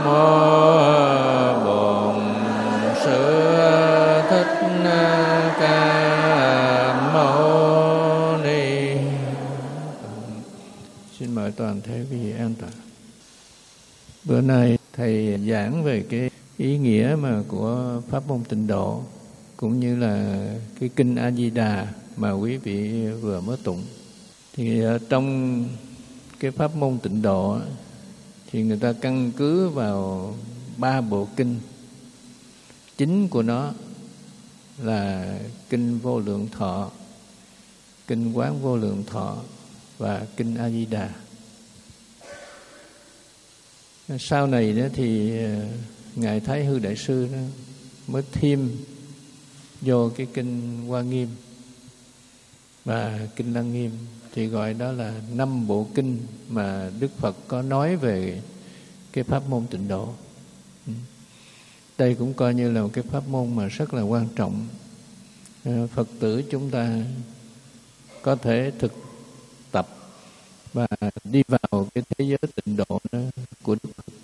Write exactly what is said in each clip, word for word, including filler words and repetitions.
Mô Bổn Sư Thích Ca Mâu Ni. Xin mời toàn thể quý vị an toàn. Bữa nay thầy giảng về cái ý nghĩa mà của pháp môn tịnh độ, cũng như là cái kinh A Di Đà mà quý vị vừa mới tụng. Thì trong cái pháp môn tịnh độ thì người ta căn cứ vào ba bộ kinh chính của nó là kinh Vô Lượng Thọ, kinh Quán Vô Lượng Thọ và kinh A Di Đà. Sau này đó thì ngài Thái Hư Đại Sư đó mới thêm vô cái kinh Hoa Nghiêm và kinh Lăng Nghiêm, thì gọi đó là năm bộ kinh mà Đức Phật có nói về cái pháp môn tịnh độ. Đây cũng coi như là một cái pháp môn mà rất là quan trọng. Phật tử chúng ta có thể thực tập và đi vào cái thế giới tịnh độ đó của Đức Phật.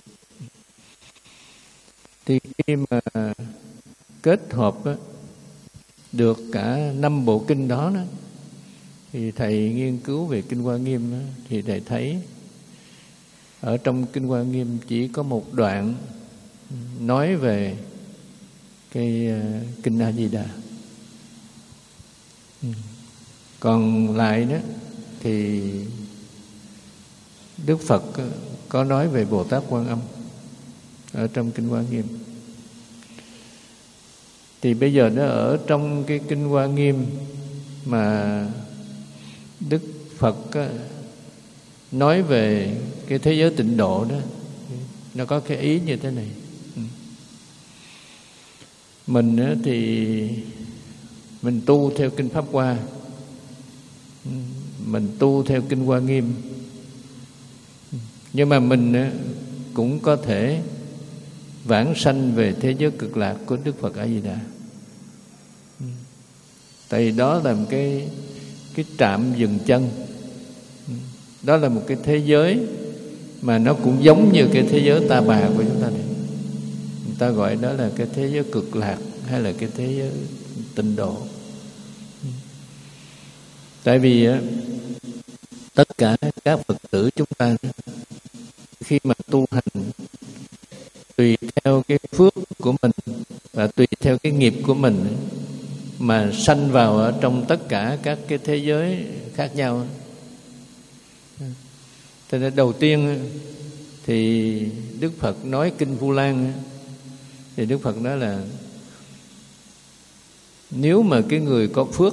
Thì khi mà kết hợp đó, được cả năm bộ kinh đó, đó thì thầy nghiên cứu về kinh Hoa Nghiêm đó, thì thầy thấy ở trong kinh Hoa Nghiêm chỉ có một đoạn nói về cái uh, kinh A Di Đà. Còn lại đó thì Đức Phật có nói về Bồ Tát Quan Âm ở trong kinh Hoa Nghiêm. Thì bây giờ nó ở trong cái kinh Hoa Nghiêm mà Đức Phật nói về cái thế giới tịnh độ đó, nó có cái ý như thế này. Mình thì mình tu theo kinh Pháp Hoa, mình tu theo kinh Hoa Nghiêm, nhưng mà mình cũng có thể vãng sanh về thế giới cực lạc của Đức Phật A Di Đà. Tại vì đó là một cái cái trạm dừng chân. Đó là một cái thế giới mà nó cũng giống như cái thế giới ta bà của chúng ta này. Người ta gọi đó là cái thế giới cực lạc hay là cái thế giới tịnh độ. Tại vì tất cả các Phật tử chúng ta khi mà tu hành tùy theo cái phước của mình và tùy theo cái nghiệp của mình mà sanh vào ở trong tất cả các cái thế giới khác nhau. Cho nên đầu tiên thì Đức Phật nói kinh Vu Lan, thì Đức Phật nói là nếu mà cái người có phước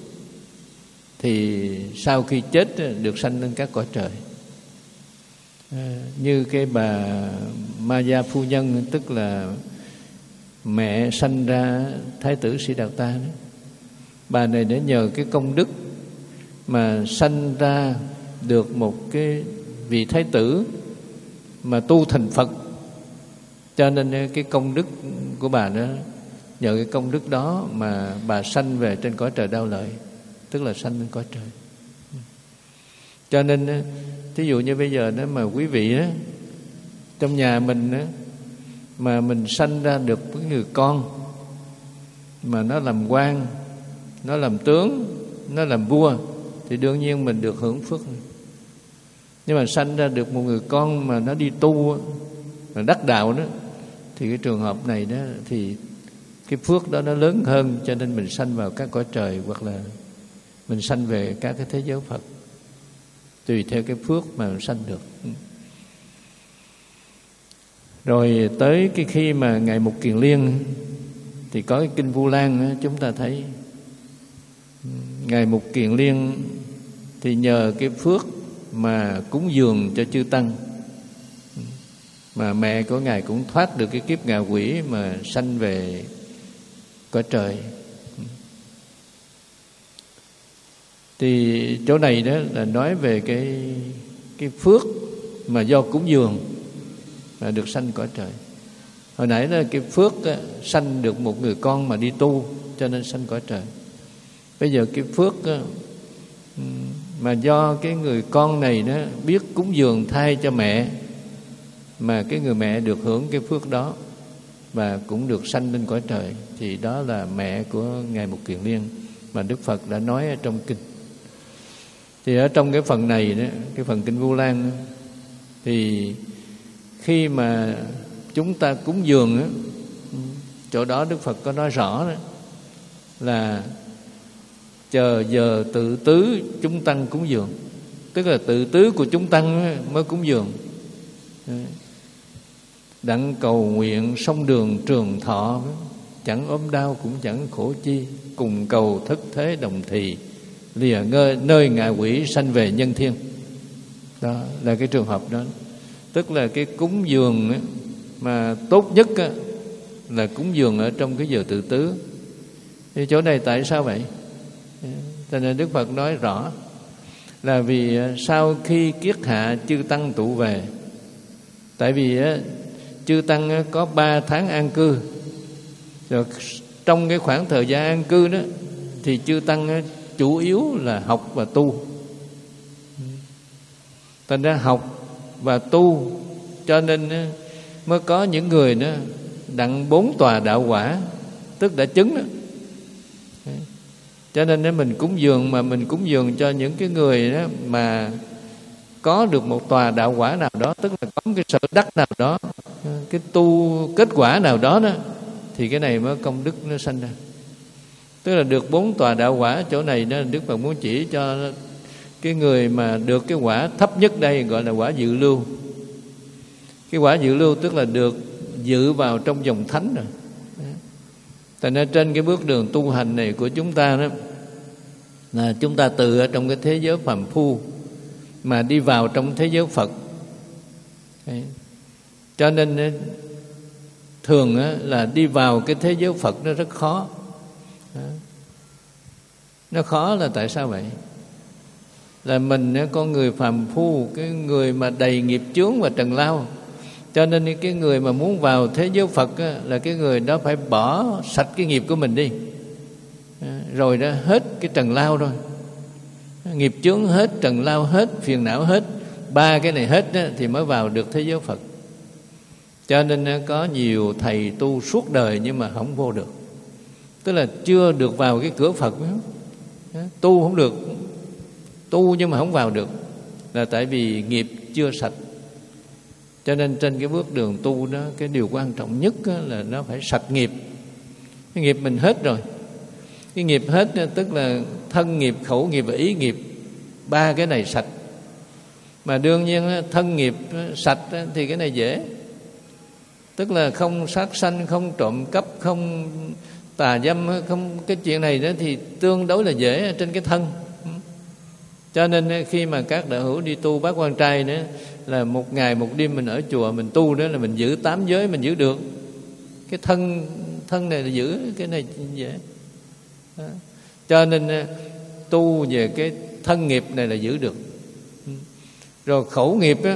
thì sau khi chết được sanh lên các cõi trời. À, như cái bà Maya phu nhân, tức là mẹ sanh ra Thái tử Siddhartha đó. Bà này để nhờ cái công đức mà sanh ra được một cái vị thái tử mà tu thành Phật, cho nên cái công đức của bà đó, nhờ cái công đức đó mà bà sanh về trên cõi trời Đao Lợi, tức là sanh lên cõi trời. Cho nên thí dụ như bây giờ đó mà quý vị á, trong nhà mình á, mà mình sanh ra được cái người con mà nó làm quan, nó làm tướng, nó làm vua, thì đương nhiên mình được hưởng phước. Nhưng mà sanh ra được một người con mà nó đi tu, mà đắc đạo đó, thì cái trường hợp này đó thì cái phước đó nó lớn hơn, cho nên mình sanh vào các cõi trời hoặc là mình sanh về các cái thế giới Phật, tùy theo cái phước mà mình sanh được. Rồi tới cái khi mà Ngài Mục Kiền Liên thì có cái kinh Vu Lan, chúng ta thấy Ngài Mục Kiền Liên thì nhờ cái phước mà cúng dường cho chư tăng mà mẹ của Ngài cũng thoát được cái kiếp ngạ quỷ mà sanh về cõi trời. Thì chỗ này đó là nói về cái cái phước mà do cúng dường mà được sanh cõi trời. Hồi nãy là cái phước đó, sanh được một người con mà đi tu cho nên sanh cõi trời. Bây giờ cái phước đó, mà do cái người con này đó biết cúng dường thay cho mẹ, mà cái người mẹ được hưởng cái phước đó và cũng được sanh lên cõi trời, thì đó là mẹ của Ngài Mục Kiền Liên mà Đức Phật đã nói ở trong kinh. Thì ở trong cái phần này đó, cái phần kinh Vu Lan đó, thì khi mà chúng ta cúng dường đó, chỗ đó Đức Phật có nói rõ đó, là chờ giờ tự tứ chúng tăng cúng dường, tức là tự tứ của chúng tăng mới cúng dường. Đặng cầu nguyện sông đường trường thọ, chẳng ốm đau cũng chẳng khổ chi, cùng cầu thất thế đồng thì, lìa ngơi nơi ngạ quỷ sanh về nhân thiên. Đó là cái trường hợp đó. Tức là cái cúng dường ấy, mà tốt nhất á, là cúng dường ở trong cái giờ tự tứ. Thì chỗ này tại sao vậy? Cho nên Đức Phật nói rõ là vì sau khi kiết hạ chư tăng tụ về, tại vì á, chư tăng á, có ba tháng an cư, rồi trong cái khoảng thời gian an cư đó thì chư tăng á, chủ yếu là học và tu. Thành ra học và tu, cho nên á, mới có những người đó đặng bốn tòa đạo quả, tức đã chứng đó. Cho nên nếu mình cúng dường, mà mình cúng dường cho những cái người đó mà có được một tòa đạo quả nào đó, tức là có một cái sở đắc nào đó, cái tu kết quả nào đó đó, thì cái này mới công đức nó sanh ra. Tức là được bốn tòa đạo quả. Chỗ này đó Đức Phật muốn chỉ cho cái người mà được cái quả thấp nhất đây, gọi là quả dự lưu. Cái quả dự lưu tức là được dự vào trong dòng thánh rồi. Thành ra trên cái bước đường tu hành này của chúng ta đó, là chúng ta từ ở trong cái thế giới phàm phu mà đi vào trong thế giới Phật. Đấy. Cho nên thường là đi vào cái thế giới Phật nó rất khó. Đó. Nó khó là tại sao vậy? Là mình con người phàm phu, cái người mà đầy nghiệp chướng và trần lao. Cho nên cái người mà muốn vào thế giới Phật á, là cái người đó phải bỏ sạch cái nghiệp của mình đi, rồi đó hết cái trần lao rồi, nghiệp chướng hết, trần lao hết, phiền não hết, ba cái này hết á, thì mới vào được thế giới Phật. Cho nên có nhiều thầy tu suốt đời nhưng mà không vô được, tức là chưa được vào cái cửa Phật. Tu không được, tu nhưng mà không vào được, là tại vì nghiệp chưa sạch. Cho nên trên cái bước đường tu đó, cái điều quan trọng nhất là nó phải sạch nghiệp. Cái nghiệp mình hết rồi. Cái nghiệp hết tức là thân nghiệp, khẩu nghiệp và ý nghiệp. Ba cái này sạch. Mà đương nhiên thân nghiệp sạch thì cái này dễ. Tức là không sát sanh, không trộm cắp, không tà dâm, không cái chuyện này đó thì tương đối là dễ trên cái thân. Cho nên khi mà các đạo hữu đi tu Bát Quan Trai nữa, là một ngày một đêm mình ở chùa mình tu đó, là mình giữ tám giới mình giữ được. Cái thân thân này là giữ, cái này dễ. Đó. Cho nên tu về cái thân nghiệp này là giữ được. Rồi khẩu nghiệp á,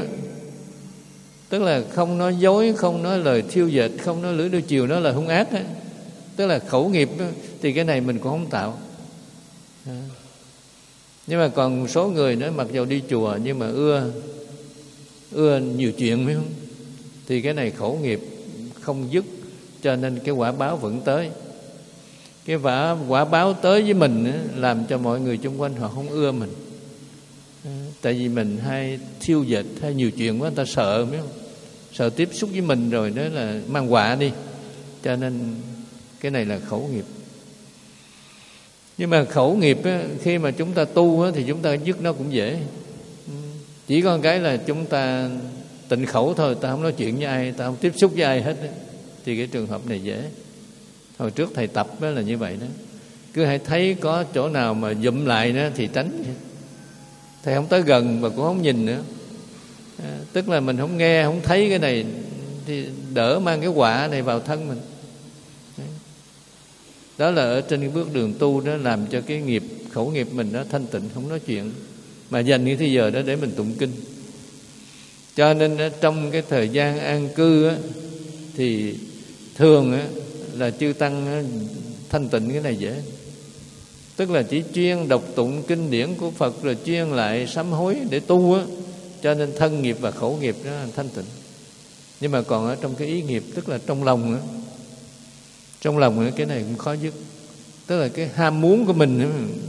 tức là không nói dối, không nói lời thiêu dệt, không nói lưỡi đôi chiều, nói lời hung ác á. Tức là khẩu nghiệp á, thì cái này mình cũng không tạo. Đó. Nhưng mà còn một số người nữa mặc dù đi chùa nhưng mà ưa ưa nhiều chuyện phải không? Thì cái này khẩu nghiệp không dứt, cho nên cái quả báo vẫn tới. Cái quả, quả báo tới với mình á, làm cho mọi người xung quanh họ không ưa mình. Tại vì mình hay thiêu dệt, hay nhiều chuyện quá, người ta sợ phải không? Sợ tiếp xúc với mình rồi đó là mang họa đi. Cho nên cái này là khẩu nghiệp. Nhưng mà khẩu nghiệp á, khi mà chúng ta tu á, thì chúng ta dứt nó cũng dễ. Chỉ có cái là chúng ta tịnh khẩu thôi, ta không nói chuyện với ai, ta không tiếp xúc với ai hết á, thì cái trường hợp này dễ. Hồi trước thầy tập đó là như vậy đó. Cứ hãy thấy có chỗ nào mà dụm lại đó thì tránh. Thầy không tới gần và cũng không nhìn nữa. À, tức là mình không nghe, không thấy cái này thì đỡ mang cái họa này vào thân mình. Đấy. Đó là ở trên cái bước đường tu đó, làm cho cái nghiệp, khẩu nghiệp mình nó thanh tịnh, không nói chuyện, mà dành cái thời giờ đó để mình tụng kinh. Cho nên trong cái thời gian an cư á, thì thường á, là chư tăng á, thanh tịnh cái này dễ. Tức là chỉ chuyên đọc tụng kinh điển của Phật, rồi chuyên lại sám hối để tu á, cho nên thân nghiệp và khẩu nghiệp nó thanh tịnh. Nhưng mà còn ở trong cái ý nghiệp, tức là trong lòng nữa. Trong lòng nữa, cái này cũng khó dứt. Tức là cái ham muốn của mình nữa.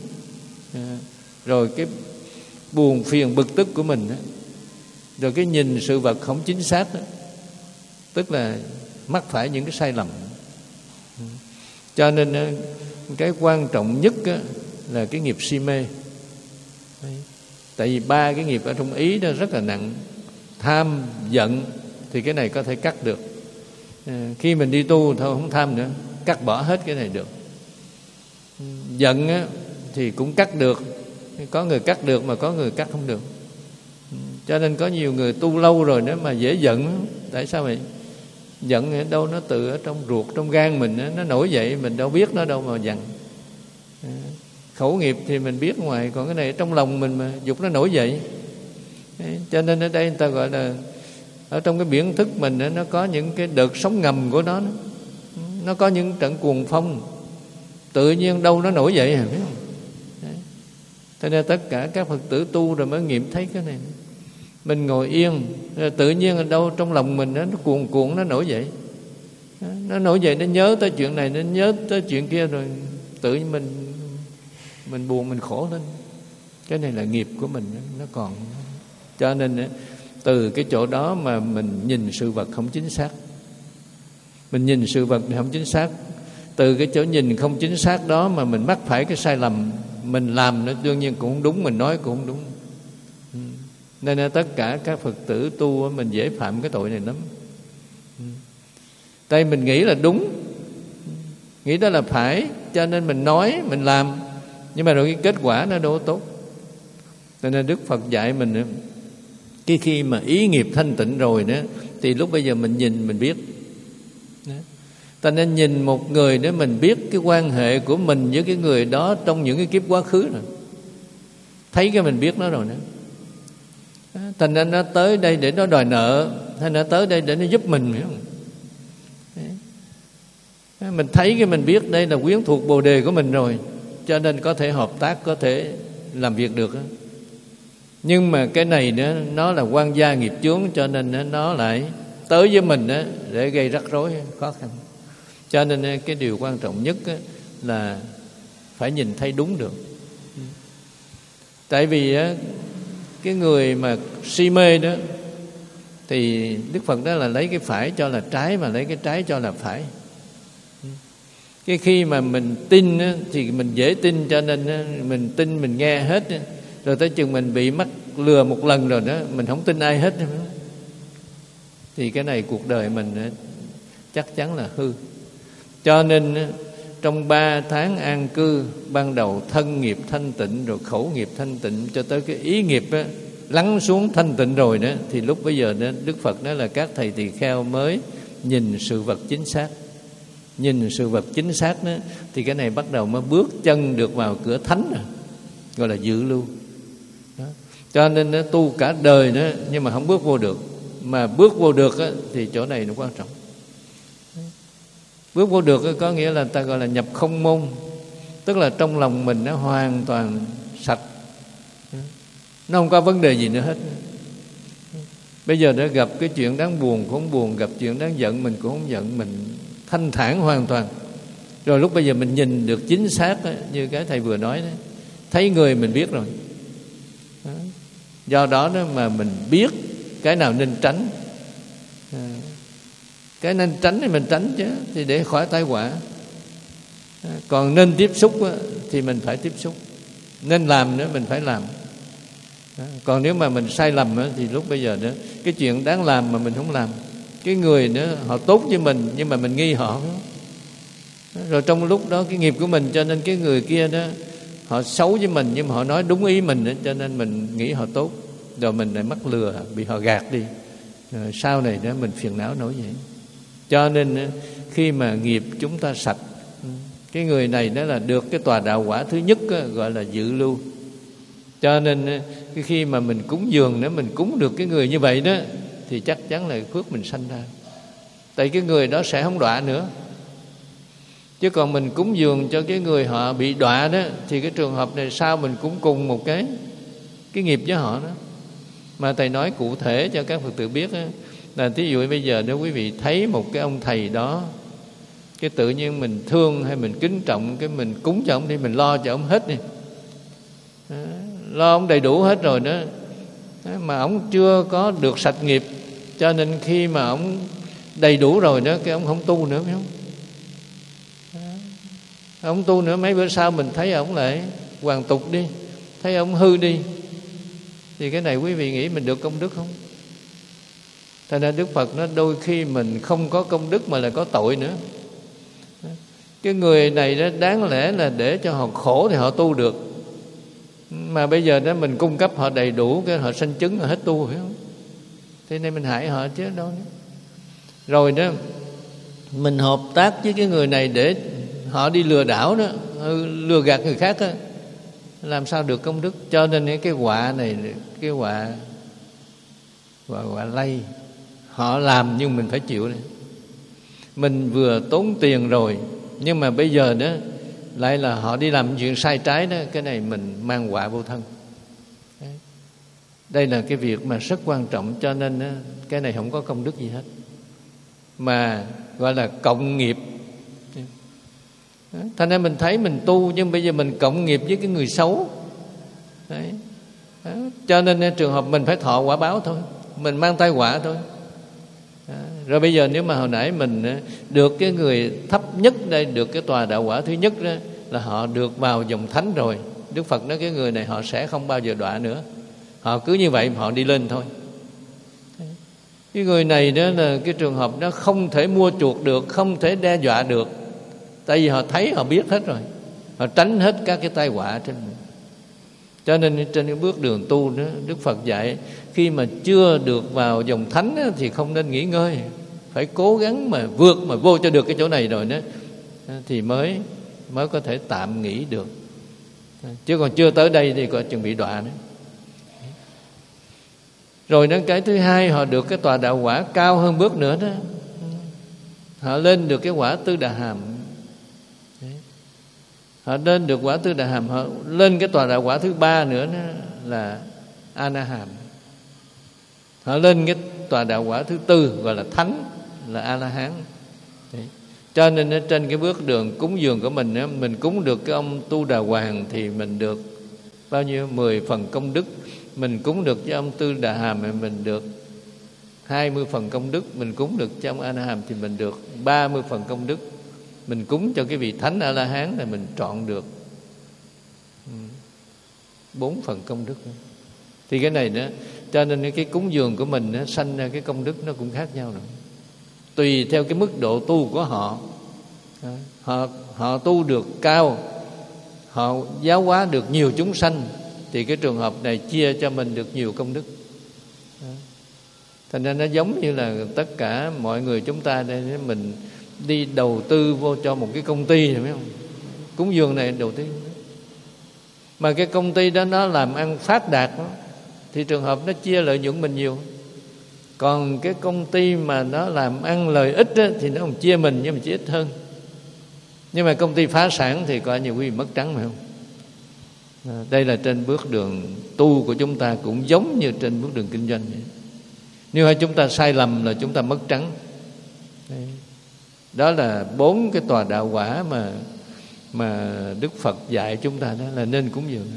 Rồi cái buồn phiền bực tức của mình đó. Rồi cái nhìn sự vật không chính xác đó. Tức là mắc phải những cái sai lầm. Cho nên cái quan trọng nhất là cái nghiệp si mê. Tại vì ba cái nghiệp ở trong ý đó rất là nặng. Tham, giận thì cái này có thể cắt được. Khi mình đi tu thôi không tham nữa, cắt bỏ hết cái này được. Giận á, thì cũng cắt được. Có người cắt được mà có người cắt không được. Cho nên có nhiều người tu lâu rồi nữa mà dễ giận. Tại sao vậy? Giận ở đâu nó tự ở trong ruột, trong gan mình, nó nổi dậy, mình đâu biết nó đâu mà giận. Khẩu nghiệp thì mình biết ngoài, còn cái này trong lòng mình mà dục nó nổi dậy. Cho nên ở đây người ta gọi là ở trong cái biển thức mình nó có những cái đợt sóng ngầm của nó. Nó có những trận cuồng phong, tự nhiên đâu nó nổi dậy, biết không? Cho nên tất cả các Phật tử tu rồi mới nghiệm thấy cái này. Mình ngồi yên, tự nhiên ở đâu trong lòng mình nó cuồn cuộn, nó nổi dậy. Nó nổi dậy, nó nhớ tới chuyện này, nó nhớ tới chuyện kia, rồi tự nhiên mình mình buồn, mình khổ lên. Cái này là nghiệp của mình, nó còn. Cho nên từ cái chỗ đó mà mình nhìn sự vật không chính xác. Mình nhìn sự vật không chính xác. Từ cái chỗ nhìn không chính xác đó mà mình mắc phải cái sai lầm. Mình làm nó đương nhiên cũng không đúng, mình nói cũng không đúng. Nên là tất cả các Phật tử tu mình dễ phạm cái tội này lắm. Tại mình nghĩ là đúng, nghĩ đó là phải, cho nên mình nói, mình làm. Nhưng mà rồi cái kết quả nó đâu tốt. Cho nên Đức Phật dạy mình, cái khi mà ý nghiệp thanh tịnh rồi đó, thì lúc bây giờ mình nhìn mình biết. Ta nên nhìn một người để mình biết cái quan hệ của mình với cái người đó trong những cái kiếp quá khứ rồi. Thấy cái mình biết nó rồi nữa. Thành ra nó tới đây để nó đòi nợ, hay nó tới đây để nó giúp mình, hiểu không? Mình thấy cái mình biết đây là quyến thuộc bồ đề của mình rồi, cho nên có thể hợp tác, có thể làm việc được. Nhưng mà cái này nữa, nó là quan gia nghiệp chướng, cho nên nó lại tới với mình để gây rắc rối, khó khăn. Cho nên cái điều quan trọng nhất là phải nhìn thấy đúng được. Tại vì cái người mà si mê đó, thì Đức Phật đó là lấy cái phải cho là trái, mà lấy cái trái cho là phải. Cái khi mà mình tin thì mình dễ tin, cho nên mình tin, mình nghe hết. Rồi tới chừng mình bị mắc lừa một lần rồi đó, mình không tin ai hết. Thì cái này cuộc đời mình chắc chắn là hư. Cho nên trong ba tháng an cư, ban đầu thân nghiệp thanh tịnh, rồi khẩu nghiệp thanh tịnh, cho tới cái ý nghiệp á, lắng xuống thanh tịnh rồi đó, thì lúc bây giờ đó, Đức Phật nói là các thầy tỳ kheo mới nhìn sự vật chính xác. Nhìn sự vật chính xác đó, thì cái này bắt đầu mới bước chân được vào cửa thánh rồi, gọi là dự lưu đó. Cho nên nó tu cả đời đó, nhưng mà không bước vô được. Mà bước vô được đó, thì chỗ này nó quan trọng. Bước vô được đó, có nghĩa là ta gọi là nhập không môn. Tức là trong lòng mình nó hoàn toàn sạch, nó không có vấn đề gì nữa hết. Bây giờ đã gặp cái chuyện đáng buồn cũng không buồn, gặp chuyện đáng giận mình cũng không giận, mình thanh thản hoàn toàn. Rồi lúc bây giờ mình nhìn được chính xác đó, như cái thầy vừa nói đó, thấy người mình biết rồi đó. Do đó đó mà mình biết cái nào nên tránh, cái nên tránh thì mình tránh chứ, thì để khỏi tai họa. Còn nên tiếp xúc đó, thì mình phải tiếp xúc, nên làm nữa mình phải làm. Còn nếu mà mình sai lầm đó, thì lúc bây giờ đó, cái chuyện đáng làm mà mình không làm. Cái người nữa họ tốt với mình, nhưng mà mình nghi họ. Rồi trong lúc đó cái nghiệp của mình, cho nên cái người kia đó họ xấu với mình, nhưng mà họ nói đúng ý mình đó, cho nên mình nghĩ họ tốt. Rồi mình lại mắc lừa, bị họ gạt đi. Rồi sau này đó mình phiền não nổi dậy. Cho nên khi mà nghiệp chúng ta sạch, cái người này đó là được cái tòa đạo quả thứ nhất đó, gọi là dự lưu. Cho nên cái khi mà mình cúng dường nữa, mình cúng được cái người như vậy đó, thì chắc chắn là phước mình sanh ra. Tại cái người đó sẽ không đọa nữa. Chứ còn mình cúng dường cho cái người họ bị đọa đó, thì cái trường hợp này sao mình cũng cùng một cái cái nghiệp với họ đó. Mà thầy nói cụ thể cho các Phật tử biết đó, Là thí dụ bây giờ nếu quý vị thấy một cái ông thầy đó, cái tự nhiên mình thương hay mình kính trọng, cái mình cúng cho ông đi, mình lo cho ông hết đi, lo ông đầy đủ hết rồi đó, mà ông chưa có được sạch nghiệp, cho nên khi mà ông đầy đủ rồi đó, cái ông không tu nữa, phải không? Ông tu nữa, mấy bữa sau mình thấy ông lại hoàn tục đi, thấy ông hư đi, thì cái này quý vị nghĩ mình được công đức không? Thành ra Đức Phật nói đôi khi mình không có công đức mà lại có tội nữa. Cái người này đó đáng lẽ là để cho họ khổ thì họ tu được, mà bây giờ đó mình cung cấp họ đầy đủ, cái họ sanh chứng họ hết tu, phải không? Thế nên mình hại họ chứ đâu nữa. Rồi đó mình hợp tác với cái người này để họ đi lừa đảo đó, lừa gạt người khác đó, làm sao được công đức? Cho nên cái họa này, cái họa họa, họa lây. Họ làm nhưng mình phải chịu đấy. Mình vừa tốn tiền rồi, nhưng mà bây giờ đó lại là họ đi làm chuyện sai trái đó, cái này mình mang họa vô thân. Đấy. Đây là cái việc mà rất quan trọng, cho nên đó, cái này không có công đức gì hết, mà gọi là cộng nghiệp. Thành ra mình thấy mình tu, nhưng bây giờ mình cộng nghiệp với cái người xấu. Đấy. Đó. Cho nên trường hợp mình phải thọ quả báo thôi, mình mang tai họa thôi. Đó. Rồi bây giờ nếu mà hồi nãy mình được cái người thấp nhất đây, được cái tòa đạo quả thứ nhất đó, là họ được vào dòng thánh rồi. Đức Phật nói cái người này họ sẽ không bao giờ đọa nữa, họ cứ như vậy họ đi lên thôi. Cái người này đó là cái trường hợp đó không thể mua chuộc được, không thể đe dọa được, tại vì họ thấy, họ biết hết rồi, họ tránh hết các cái tai họa trên mình. Cho nên trên cái bước đường tu đó, Đức Phật dạy khi mà chưa được vào dòng thánh đó, thì không nên nghỉ ngơi, phải cố gắng mà vượt mà vô cho được cái chỗ này rồi đó, thì mới mới có thể tạm nghỉ được. Chứ còn chưa tới đây thì có chuẩn bị đọa nữa. Rồi đến cái thứ hai, họ được cái tòa đạo quả cao hơn bước nữa đó, họ lên được cái quả Tư Đà Hàm. Họ lên được quả Tư Đà Hàm, họ lên cái tòa đạo quả thứ ba nữa đó là A Na Hàm. Họ lên cái tòa đạo quả thứ tư gọi là thánh, là A La Hán. Cho nên ở trên cái bước đường cúng dường của mình đó, mình cúng được cái ông Tu Đà Hoàng thì mình được bao nhiêu? Mười phần công đức. Mình cúng được cho ông Tư Đà Hàm thì mình được hai mươi phần công đức. Mình cúng được cho ông A Na Hàm thì mình được ba mươi phần công đức. Mình cúng cho cái vị thánh A La Hán là mình trọn được bốn phần công đức. Thì cái này đó, cho nên cái cúng dường của mình nó sanh ra cái công đức nó cũng khác nhau nữa. Tùy theo cái mức độ tu của họ. Họ họ tu được cao, họ giáo hóa được nhiều chúng sanh, thì cái trường hợp này chia cho mình được nhiều công đức. Thành ra nó giống như là tất cả mọi người chúng ta đây, mình đi đầu tư vô cho một cái công ty, phải không? Cúng dường này đầu tư, mà cái công ty đó nó làm ăn phát đạt đó, thì trường hợp nó chia lợi nhuận mình nhiều. Còn cái công ty mà nó làm ăn lợi ích đó, thì nó không chia mình nhưng mà chỉ ít hơn. Nhưng mà công ty phá sản thì coi nhiều quý vị mất trắng, phải không? À, đây là trên bước đường tu của chúng ta cũng giống như trên bước đường kinh doanh vậy. Nếu hay chúng ta sai lầm là chúng ta mất trắng. Đấy. Đó là bốn cái tòa đạo quả mà mà Đức Phật dạy chúng ta, đó là nên cúng dường.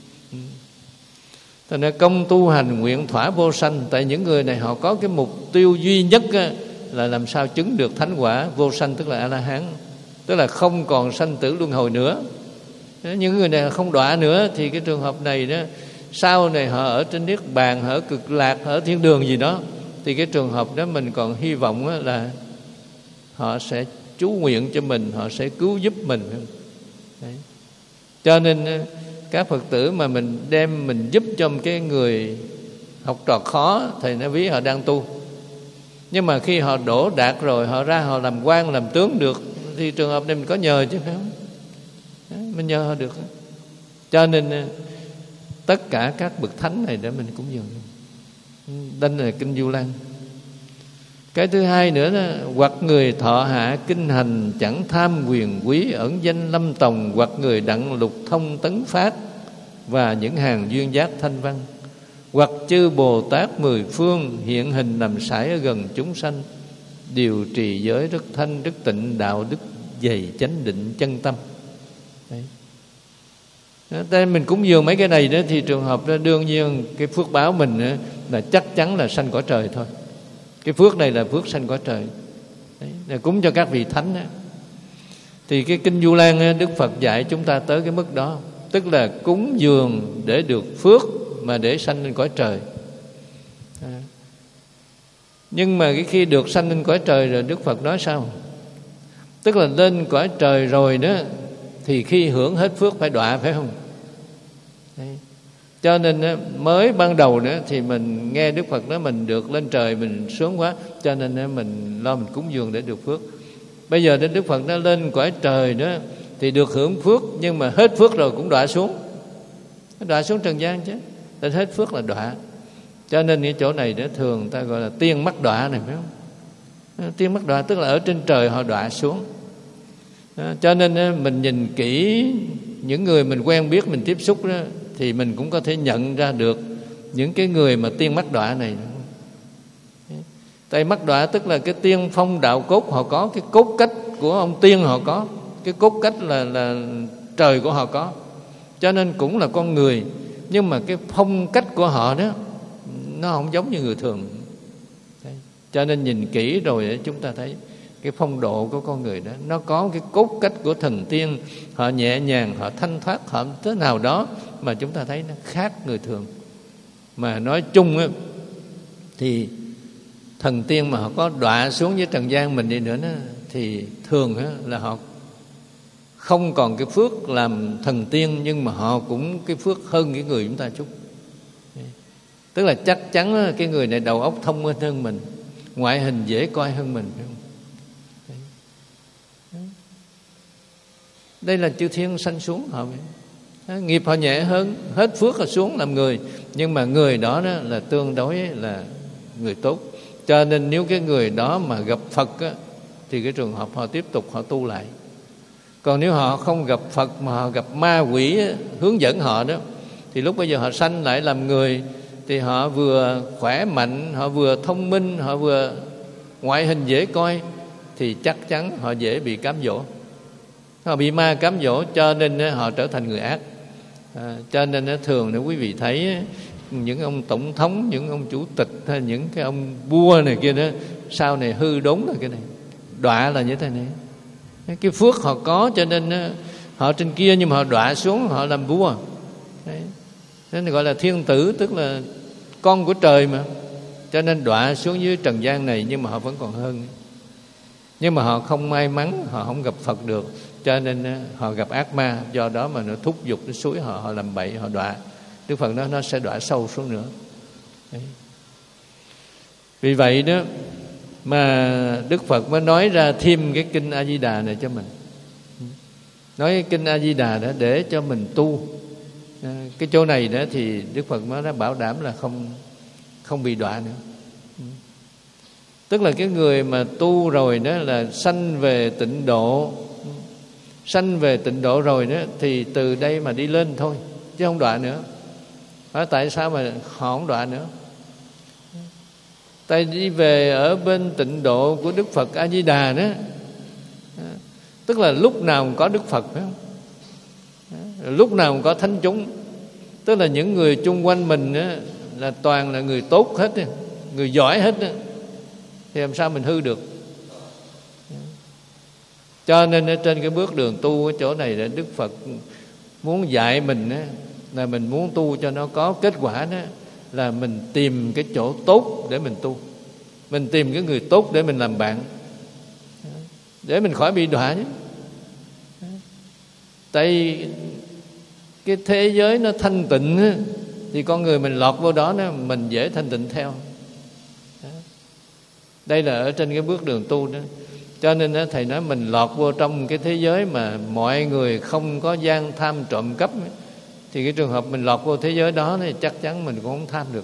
Thành ra công tu hành nguyện thỏa vô sanh. Tại những người này họ có cái mục tiêu duy nhất á, là làm sao chứng được thánh quả vô sanh, tức là A-la-hán, tức là không còn sanh tử luân hồi nữa. Những người này không đọa nữa, thì cái trường hợp này đó, sau này họ ở trên niết bàn, họ ở cực lạc, họ ở thiên đường gì đó, thì cái trường hợp đó mình còn hy vọng là họ sẽ chú nguyện cho mình, họ sẽ cứu giúp mình. Đấy. Cho nên các Phật tử mà mình đem mình giúp cho một cái người học trò khó, thầy nói ví họ đang tu, nhưng mà khi họ đỗ đạt rồi, họ ra họ làm quan làm tướng được, thì trường hợp này mình có nhờ chứ, phải không? Đấy, mình nhờ họ được. Cho nên tất cả các bậc thánh này để mình cúng dường. Đây là kinh Du Lan. Cái thứ hai nữa là hoặc người thọ hạ kinh hành chẳng tham quyền quý ẩn danh lâm tòng, hoặc người đặng lục thông tấn phát và những hàng duyên giác thanh văn, hoặc chư Bồ Tát mười phương hiện hình nằm sải ở gần chúng sanh, điều trì giới rất thanh rất tịnh, đạo đức dày chánh định chân tâm. Đấy. Đó, mình cúng dường mấy cái này đó thì trường hợp đó đương nhiên cái phước báo mình đó, là chắc chắn là sanh cõi trời thôi. Cái phước này là phước sanh cõi trời. Đấy, là cúng cho các vị thánh đó. Thì cái kinh Du Lan đó, Đức Phật dạy chúng ta tới cái mức đó, tức là cúng dường để được phước mà để sanh lên cõi trời. À. Nhưng mà cái khi được sanh lên cõi trời rồi Đức Phật nói sao? Tức là lên cõi trời rồi đó thì khi hưởng hết phước phải đọa, phải không? Đấy. Cho nên đó, mới ban đầu đó thì mình nghe Đức Phật nói mình được lên trời mình sướng quá, cho nên đó, mình lo mình cúng dường để được phước. Bây giờ đến Đức Phật nó lên cõi trời đó thì được hưởng phước, nhưng mà hết phước rồi cũng đọa xuống, đọa xuống trần gian chứ. Nên hết phước là đọa. Cho nên cái chỗ này đó thường ta gọi là tiên mắc đọa này, phải không? Tiên mắc đọa tức là ở trên trời họ đọa xuống. Đó, cho nên mình nhìn kỹ những người mình quen biết, mình tiếp xúc đó, thì mình cũng có thể nhận ra được những cái người mà tiên mắc đọa này. Tại mắc đọa tức là cái tiên phong đạo cốt họ có, cái cốt cách của ông tiên họ có, cái cốt cách là, là trời của họ có. Cho nên cũng là con người, nhưng mà cái phong cách của họ đó nó không giống như người thường. Đấy. Cho nên nhìn kỹ rồi chúng ta thấy cái phong độ của con người đó, nó có cái cốt cách của thần tiên. Họ nhẹ nhàng, họ thanh thoát, họ thế nào đó mà chúng ta thấy nó khác người thường. Mà nói chung á, thì thần tiên mà họ có đọa xuống với trần gian mình đi nữa đó, thì thường á, là họ không còn cái phước làm thần tiên, nhưng mà họ cũng cái phước hơn cái người chúng ta chút. Tức là chắc chắn á, cái người này đầu óc thông minh hơn mình, ngoại hình dễ coi hơn mình, phải không? Đây là chư thiên sanh xuống họ, nghiệp họ nhẹ hơn, hết phước họ xuống làm người, nhưng mà người đó, đó là tương đối là người tốt. Cho nên nếu cái người đó mà gặp Phật á, thì cái trường hợp họ tiếp tục họ tu lại. Còn nếu họ không gặp Phật mà họ gặp ma quỷ á, hướng dẫn họ đó, thì lúc bây giờ họ sanh lại làm người, thì họ vừa khỏe mạnh, họ vừa thông minh, họ vừa ngoại hình dễ coi, thì chắc chắn họ dễ bị cám dỗ. Họ bị ma cám dỗ, cho nên họ trở thành người ác. À, cho nên thường nếu quý vị thấy những ông tổng thống, những ông chủ tịch hay những cái ông vua này kia đó, sau này hư đốn là cái này, đọa là như thế này. Cái phước họ có cho nên họ trên kia, nhưng mà họ đọa xuống họ làm vua. Đấy. Nên gọi là thiên tử, tức là con của trời mà. Cho nên đọa xuống dưới trần gian này, nhưng mà họ vẫn còn hơn. Nhưng mà họ không may mắn, họ không gặp Phật được, cho nên họ gặp ác ma. Do đó mà nó thúc giục, nó xúi họ, họ làm bậy, họ đọa. Đức Phật nói nó sẽ đọa sâu xuống nữa. Đấy. Vì vậy đó mà Đức Phật mới nói ra thêm cái kinh A Di Đà này cho mình. Nói cái kinh A Di Đà đó để cho mình tu. Cái chỗ này đó thì Đức Phật mới đã bảo đảm là không không bị đọa nữa. Tức là cái người mà tu rồi đó là sanh về tịnh độ, sanh về tịnh độ rồi đó thì từ đây mà đi lên thôi, chứ không đọa nữa. À, tại sao mà họ không đọa nữa? Tại đi về ở bên tịnh độ của Đức Phật A Di Đà đó, tức là lúc nào cũng có Đức Phật, phải không? Lúc nào cũng có thánh chúng, tức là những người chung quanh mình đó, là toàn là người tốt hết, người giỏi hết đó. Thì làm sao mình hư được? Cho nên ở trên cái bước đường tu ở chỗ này là Đức Phật muốn dạy mình đó, là mình muốn tu cho nó có kết quả đó, là mình tìm cái chỗ tốt để mình tu, mình tìm cái người tốt để mình làm bạn, để mình khỏi bị đọa chứ. Tại cái thế giới nó thanh tịnh á, thì con người mình lọt vô đó, nó mình dễ thanh tịnh theo. Đây là ở trên cái bước đường tu đó. Cho nên đó, thầy nói mình lọt vô trong cái thế giới mà mọi người không có gian tham trộm cắp ấy, thì cái trường hợp mình lọt vô thế giới đó thì chắc chắn mình cũng không tham được.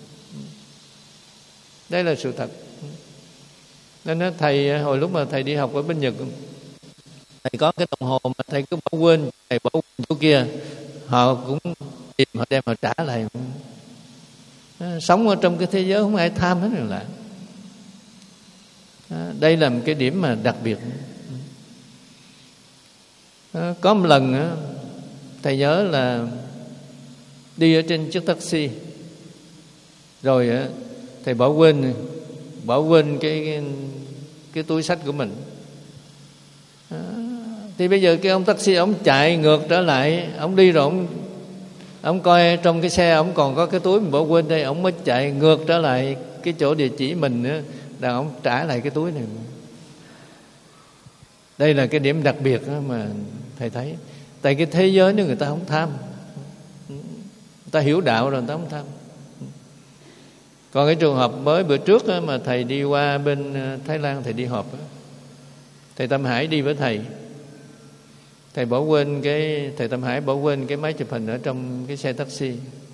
Đây là sự thật. Nên đó, thầy hồi lúc mà thầy đi học ở bên Nhật, thầy có cái đồng hồ mà thầy cứ bỏ quên, thầy bỏ quên chỗ kia, họ cũng tìm, họ đem họ trả lại. À, sống ở trong cái thế giới không ai tham hết rồi lại. À, đây là một cái điểm mà đặc biệt. À, có một lần á, thầy nhớ là đi ở trên chiếc taxi, rồi á, thầy bỏ quên bỏ quên cái cái, cái túi xách của mình. À, thì bây giờ cái ông taxi ông chạy ngược trở lại, ông đi rồi ông ông coi trong cái xe ông còn có cái túi mình bỏ quên đây, ông mới chạy ngược trở lại cái chỗ địa chỉ mình nữa, là ông trả lại cái túi này. Đây là cái điểm đặc biệt mà thầy thấy. Tại cái thế giới đó người ta không tham, người ta hiểu đạo rồi người ta không tham. Còn cái trường hợp mới bữa trước mà thầy đi qua bên Thái Lan, thầy đi họp, thầy Tâm Hải đi với thầy, thầy bỏ quên cái thầy Tâm Hải bỏ quên cái máy chụp hình ở trong cái xe taxi.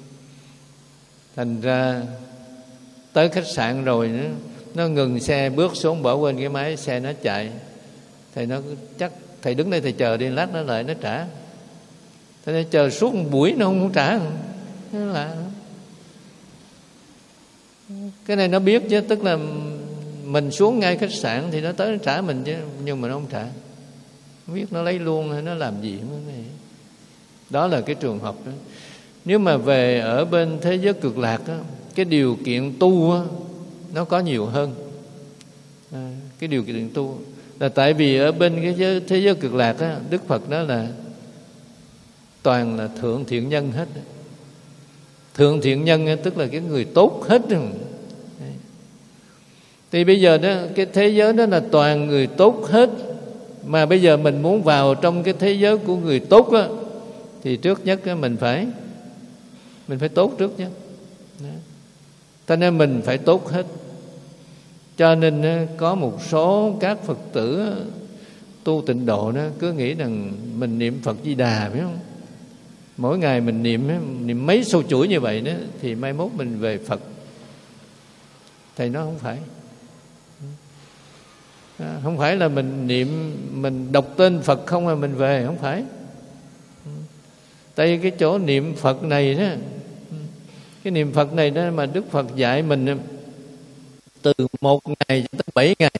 Thành ra tới khách sạn rồi nữa, nó ngừng xe, bước xuống bỏ quên cái máy, xe nó chạy. Thầy nó chắc thầy đứng đây thầy chờ đi, lát nó lại nó trả. Thầy nó chờ suốt một buổi nó không trả. Nó lạ. Cái này nó biết chứ, tức là mình xuống ngay khách sạn thì nó tới nó trả mình chứ, nhưng mà nó không trả. Không biết nó lấy luôn hay nó làm gì. Đó là cái trường hợp đó. Nếu mà về ở bên thế giới cực lạc đó, cái điều kiện tu đó, nó có nhiều hơn. À, cái điều kiện tu là tại vì ở bên cái giới, thế giới cực lạc đó, Đức Phật đó là toàn là thượng thiện nhân hết. Thượng thiện nhân tức là cái người tốt hết. Thì bây giờ đó, cái thế giới đó là toàn người tốt hết. Mà bây giờ mình muốn vào trong cái thế giới của người tốt đó, thì trước nhất mình phải Mình phải tốt trước nhất. Cho nên mình phải tốt hết. Cho nên có một số các Phật tử tu tịnh độ đó cứ nghĩ rằng mình niệm Phật Di Đà, phải không? Mỗi ngày mình niệm niệm mấy số chuỗi như vậy đó, thì mai mốt mình về Phật. Thầy nói không phải. Không phải là mình niệm, mình đọc tên Phật không mà mình về, không phải. Tại cái chỗ niệm Phật này đó, cái niệm Phật này đó mà Đức Phật dạy mình từ một ngày cho tới bảy ngày.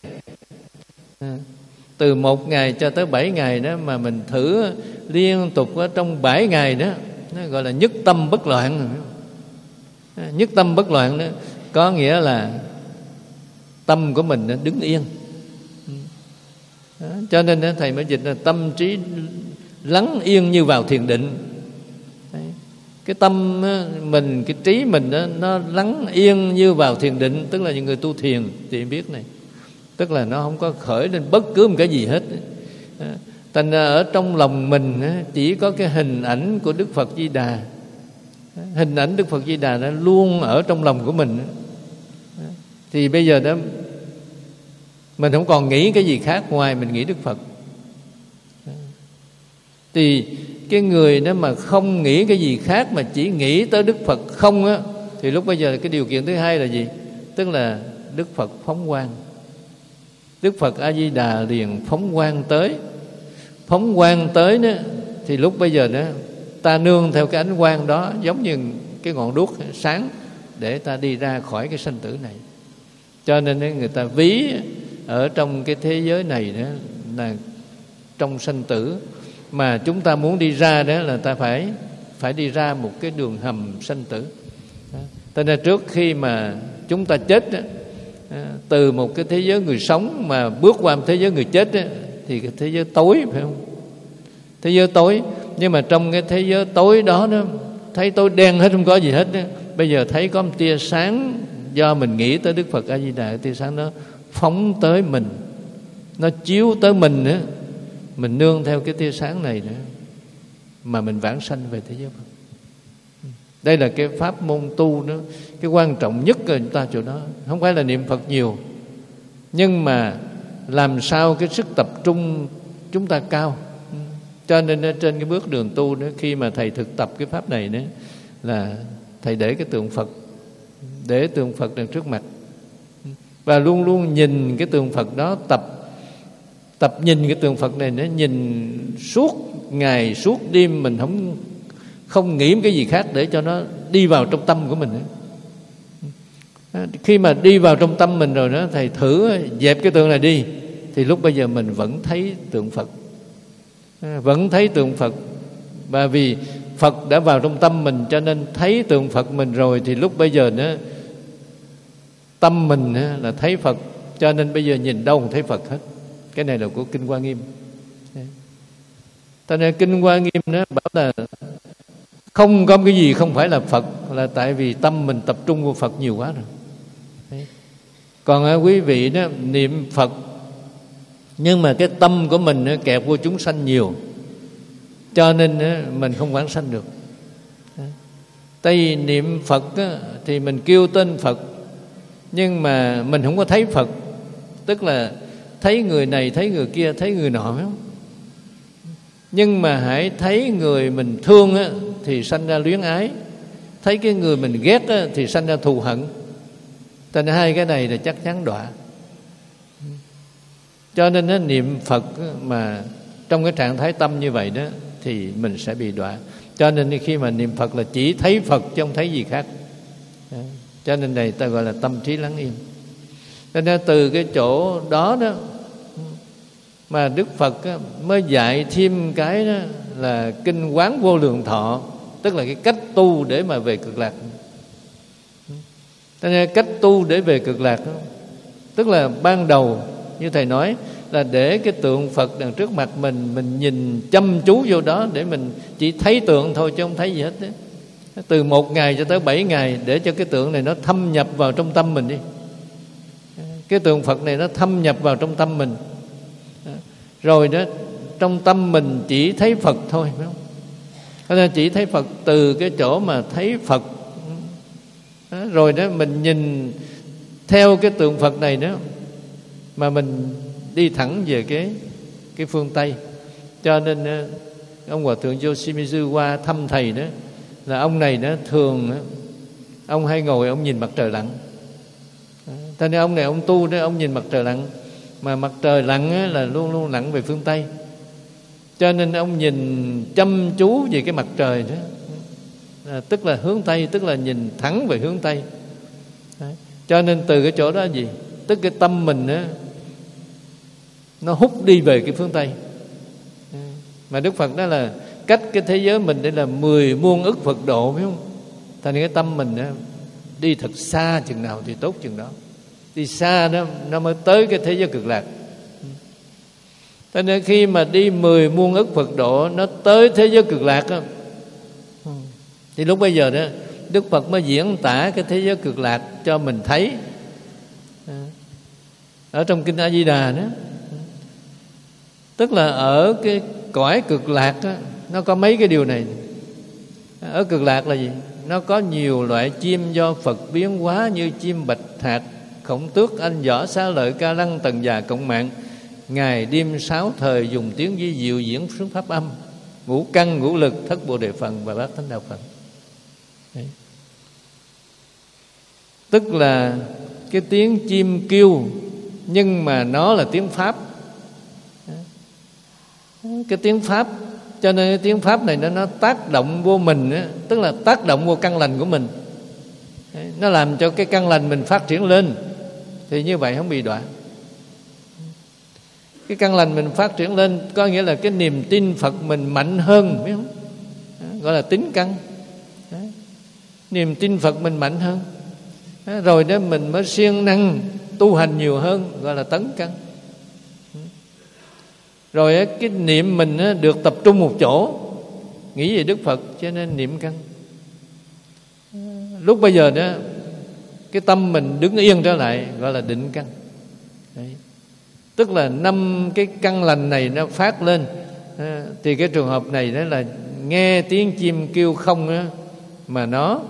Từ một ngày cho tới bảy ngày đó mà mình thử liên tục ở trong bảy ngày đó, nó gọi là nhất tâm bất loạn. Nhất tâm bất loạn đó có nghĩa là tâm của mình nó đứng yên. Đó, cho nên đó, thầy mới dịch là tâm trí lắng yên như vào thiền định. Đấy. Cái tâm mình, cái trí mình đó, nó lắng yên như vào thiền định. Tức là những người tu thiền thì biết này, tức là nó không có khởi lên bất cứ một cái gì hết. Thành ra ở trong lòng mình chỉ có cái hình ảnh của Đức Phật Di Đà. Hình ảnh Đức Phật Di Đà nó luôn ở trong lòng của mình. Thì bây giờ đó mình không còn nghĩ cái gì khác ngoài mình nghĩ Đức Phật. Thì cái người đó mà không nghĩ cái gì khác mà chỉ nghĩ tới Đức Phật không á, thì lúc bây giờ cái điều kiện thứ hai là gì? Tức là Đức Phật phóng quang. Đức Phật A Di Đà liền phóng quang tới. Phóng quang tới đó, thì lúc bây giờ đó ta nương theo cái ánh quang đó, giống như cái ngọn đuốc sáng, để ta đi ra khỏi cái sanh tử này. Cho nên người ta ví ở trong cái thế giới này đó là trong sanh tử, mà chúng ta muốn đi ra đó là ta phải phải đi ra một cái đường hầm sanh tử. Cho nên trước khi mà chúng ta chết đó, từ một cái thế giới người sống mà bước qua một thế giới người chết đó, thì cái thế giới tối, phải không? Thế giới tối. Nhưng mà trong cái thế giới tối đó, đó thấy tối đen hết, không có gì hết đó. Bây giờ thấy có một tia sáng, do mình nghĩ tới Đức Phật A Di Đà, tia sáng đó phóng tới mình, nó chiếu tới mình nữa. Mình nương theo cái tia sáng này nữa mà mình vãng sanh về thế giới Phật. Đây là cái pháp môn tu đó. Cái quan trọng nhất của chúng ta chỗ đó không phải là niệm Phật nhiều, nhưng mà làm sao cái sức tập trung chúng ta cao. Cho nên trên cái bước đường tu đó, khi mà thầy thực tập cái pháp này đó, là thầy để cái tượng Phật, để tượng Phật đằng trước mặt, và luôn luôn nhìn cái tượng Phật đó, tập tập nhìn cái tượng Phật này, nó nhìn suốt ngày suốt đêm, mình không không nghĩ cái gì khác để cho nó đi vào trong tâm của mình. Khi mà đi vào trong tâm mình rồi đó, thầy thử dẹp cái tượng này đi, thì lúc bây giờ mình vẫn thấy tượng Phật, vẫn thấy tượng Phật. Và vì Phật đã vào trong tâm mình, cho nên thấy tượng Phật mình rồi, thì lúc bây giờ nữa tâm mình là thấy Phật, cho nên bây giờ nhìn đâu cũng thấy Phật hết. Cái này là của Kinh Hoa Nghiêm. Cho nên Kinh Hoa Nghiêm nó bảo là không có cái gì không phải là Phật, là tại vì tâm mình tập trung vào Phật nhiều quá rồi. Đấy. Còn à, quý vị đó niệm Phật, nhưng mà cái tâm của mình nó kẹp vô chúng sanh nhiều, cho nên á, mình không vãng sanh được. Đấy. Tại vì niệm Phật á, thì mình kêu tên Phật, nhưng mà mình không có thấy Phật. Tức là thấy người này, thấy người kia, thấy người nọ, phải không? Nhưng mà hãy thấy người mình thương á, thì sanh ra luyến ái. Thấy cái người mình ghét á, thì sanh ra thù hận. Cho nên hai cái này là chắc chắn đọa. Cho nên nó niệm Phật mà trong cái trạng thái tâm như vậy đó, thì mình sẽ bị đọa. Cho nên khi mà niệm Phật là chỉ thấy Phật chứ không thấy gì khác. Cho nên này ta gọi là tâm trí lắng im. Cho nên từ cái chỗ đó đó mà Đức Phật mới dạy thêm cái đó là Kinh Quán Vô Lượng Thọ, tức là cái cách tu để mà về cực lạc. Cho nên cách tu để về cực lạc đó, tức là ban đầu như thầy nói là để cái tượng Phật đằng trước mặt mình, mình nhìn chăm chú vô đó để mình chỉ thấy tượng thôi chứ không thấy gì hết đó. Từ một ngày cho tới bảy ngày để cho cái tượng này nó thâm nhập vào trong tâm mình đi. Cái tượng Phật này nó thâm nhập vào trong tâm mình, rồi đó trong tâm mình chỉ thấy Phật thôi, phải không? Cho nên chỉ thấy Phật từ cái chỗ mà thấy Phật đó, rồi đó mình nhìn theo cái tượng Phật này đó mà mình đi thẳng về cái cái phương Tây. Cho nên ông Hòa Thượng Yoshimizu qua thăm thầy đó, là ông này đó thường đó, ông hay ngồi ông nhìn mặt trời lặn. Cho nên ông này ông tu đó, ông nhìn mặt trời lặn, mà mặt trời lặn á, là luôn luôn lặn về phương Tây. Cho nên ông nhìn chăm chú về cái mặt trời đó, à, tức là hướng Tây, tức là nhìn thẳng về hướng Tây. Đấy. Cho nên từ cái chỗ đó gì, tức cái tâm mình á, nó hút đi về cái phương Tây. Mà Đức Phật đó là cách cái thế giới mình đây là mười muôn ức Phật độ, phải không? Thành cái tâm mình á, đi thật xa chừng nào thì tốt chừng đó. Đi xa đó nó mới tới cái thế giới cực lạc. Cho nên khi mà đi mười muôn ức Phật độ nó tới thế giới cực lạc đó, thì lúc bây giờ đó Đức Phật mới diễn tả cái thế giới cực lạc cho mình thấy ở trong Kinh A Di Đà đó. Tức là ở cái cõi cực lạc đó, nó có mấy cái điều này. Ở cực lạc là gì? Nó có nhiều loại chim do Phật biến hóa, như chim bạch hạc, khổng tước, anh võ, xá lợi, ca lăng, tần già, cộng mạng. Ngày đêm sáu thời dùng tiếng vi diệu diễn sướng pháp âm, ngũ căn, ngũ lực, thất bồ đề phần và bát thánh đạo phần. Đấy. Tức là cái tiếng chim kêu, nhưng mà nó là tiếng Pháp. Cái tiếng Pháp, cho nên cái tiếng Pháp này nó, nó tác động vô mình á, tức là tác động vô căn lành của mình. Đấy. Nó làm cho cái căn lành mình phát triển lên, thì như vậy không bị đọa. Cái căn lành mình phát triển lên có nghĩa là cái niềm tin Phật mình mạnh hơn, biết không? Đó, gọi là tín căn. Đó. Niềm tin Phật mình mạnh hơn. Đó, rồi đó mình mới siêng năng tu hành nhiều hơn, gọi là tấn căn. Rồi cái niệm mình được tập trung một chỗ, nghĩ về Đức Phật, cho nên niệm căn. Lúc bây giờ đó cái tâm mình đứng yên trở lại, gọi là định căn. Đấy. Tức là năm cái căn lành này nó phát lên, à, thì cái trường hợp này đó là nghe tiếng chim kêu không đó, mà nó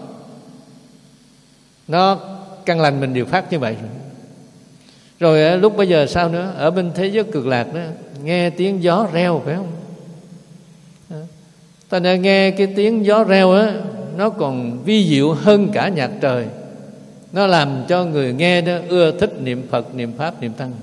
nó căn lành mình đều phát như vậy. Rồi à, lúc bây giờ sao nữa? Ở bên thế giới cực lạc đó, nghe tiếng gió reo, phải không? À, ta đã nghe cái tiếng gió reo á, nó còn vi diệu hơn cả nhạc trời. Nó làm cho người nghe đó ưa thích niệm Phật, niệm Pháp, niệm Tăng.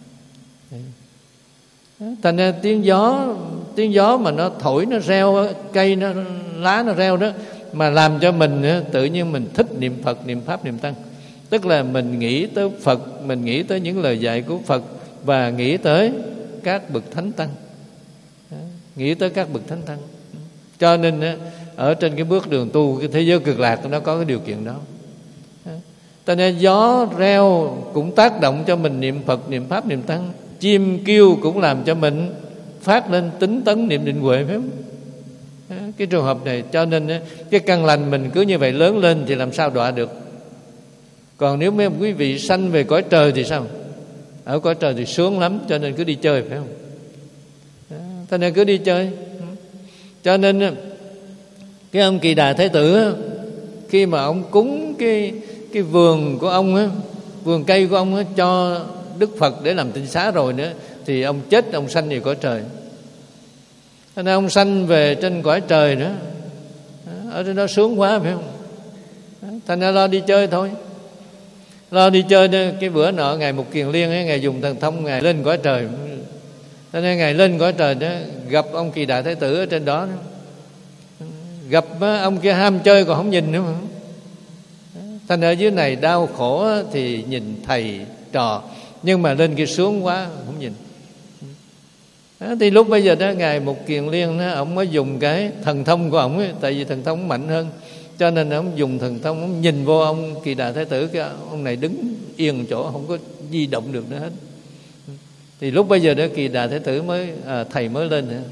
Thành ra tiếng gió, tiếng gió mà nó thổi, nó reo, cây nó, lá nó reo đó, mà làm cho mình tự nhiên mình thích niệm Phật, niệm Pháp, niệm Tăng. Tức là mình nghĩ tới Phật, mình nghĩ tới những lời dạy của Phật, và nghĩ tới các bậc thánh tăng, nghĩ tới các bậc thánh tăng. Cho nên ở trên cái bước đường tu, cái thế giới cực lạc nó có cái điều kiện đó. Cho nên gió reo cũng tác động cho mình niệm Phật, niệm Pháp, niệm Tăng. Chim kêu cũng làm cho mình phát lên tính tấn niệm định huệ, phải không? Cái trường hợp này, cho nên cái căn lành mình cứ như vậy lớn lên thì làm sao đọa được. Còn nếu mấy quý vị sanh về cõi trời thì sao? Ở cõi trời thì sướng lắm, cho nên cứ đi chơi, phải không? Cho nên cứ đi chơi. Cho nên cái ông Kỳ Đà Thế Tử, khi mà ông cúng cái cái vườn của ông á, vườn cây của ông á, cho Đức Phật để làm tinh xá rồi nữa, thì ông chết, ông sanh về cõi trời. Cho nên ông sanh về trên cõi trời nữa, ở trên đó sướng quá, phải không? Thành ra lo đi chơi thôi. Lo đi chơi đó. Cái bữa nọ Ngài Mục Kiền Liên ấy, Ngài dùng thần thông, Ngài lên cõi trời. Cho nên Ngài lên cõi trời đó, gặp ông Kỳ Đà Thế Tử ở trên đó, đó. Gặp ông kia ham chơi còn không nhìn nữa mà. Thành ở dưới này đau khổ thì nhìn thầy trò, nhưng mà lên kia sướng quá không nhìn. Đó, thì lúc bây giờ đó Ngài Mục Kiền Liên đó, ông mới dùng cái thần thông của ông ấy, tại vì thần thông mạnh hơn, cho nên ông dùng thần thông, ông nhìn vô ông Kỳ Đà Thế Tử, cái ông này đứng yên chỗ không có di động được nữa hết. Thì lúc bây giờ đó Kỳ Đà Thế Tử mới à, thầy mới lên nữa.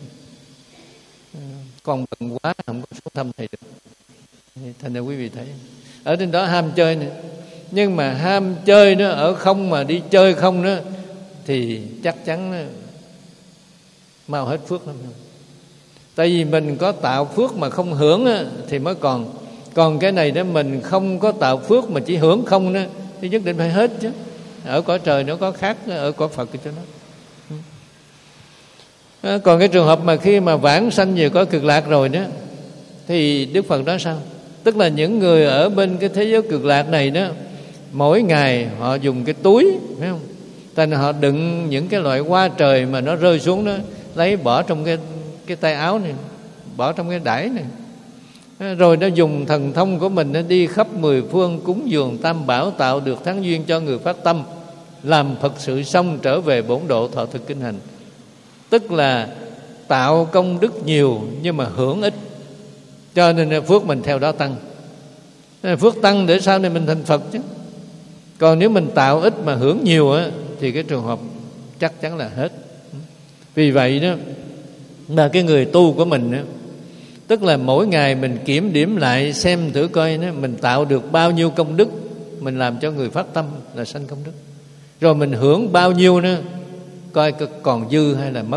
Còn bận quá không có xuống thăm thầy được. Thành ra quý vị thấy ở trên đó ham chơi nữa. Nhưng mà ham chơi nó ở không, mà đi chơi không nữa thì chắc chắn nó mau hết phước lắm. Tại vì mình có tạo phước mà không hưởng á, thì mới còn. Còn cái này đó mình không có tạo phước mà chỉ hưởng không đó, thì nhất định phải hết chứ. Ở cõi trời nó có khác ở cõi Phật cho nó. Còn cái trường hợp mà khi mà vãng sanh về cõi cực lạc rồi đó, thì Đức Phật nói sao? Tức là những người ở bên cái thế giới cực lạc này đó, mỗi ngày họ dùng cái túi, phải không? Tại nên họ đựng những cái loại hoa trời mà nó rơi xuống đó, lấy bỏ trong cái cái tay áo này, bỏ trong cái đải này. Rồi nó dùng thần thông của mình nó đi khắp mười phương cúng dường tam bảo, tạo được thắng duyên cho người phát tâm, làm Phật sự xong trở về bổn độ thọ thực kinh hành. Tức là tạo công đức nhiều nhưng mà hưởng ít, cho nên phước mình theo đó tăng. Phước tăng để sau này mình thành Phật chứ. Còn nếu mình tạo ít mà hưởng nhiều á, thì cái trường hợp chắc chắn là hết. Vì vậy đó là cái người tu của mình đó, tức là mỗi ngày mình kiểm điểm lại xem thử coi đó, mình tạo được bao nhiêu công đức, mình làm cho người phát tâm là sanh công đức. Rồi mình hưởng bao nhiêu nữa, coi còn dư hay là mất.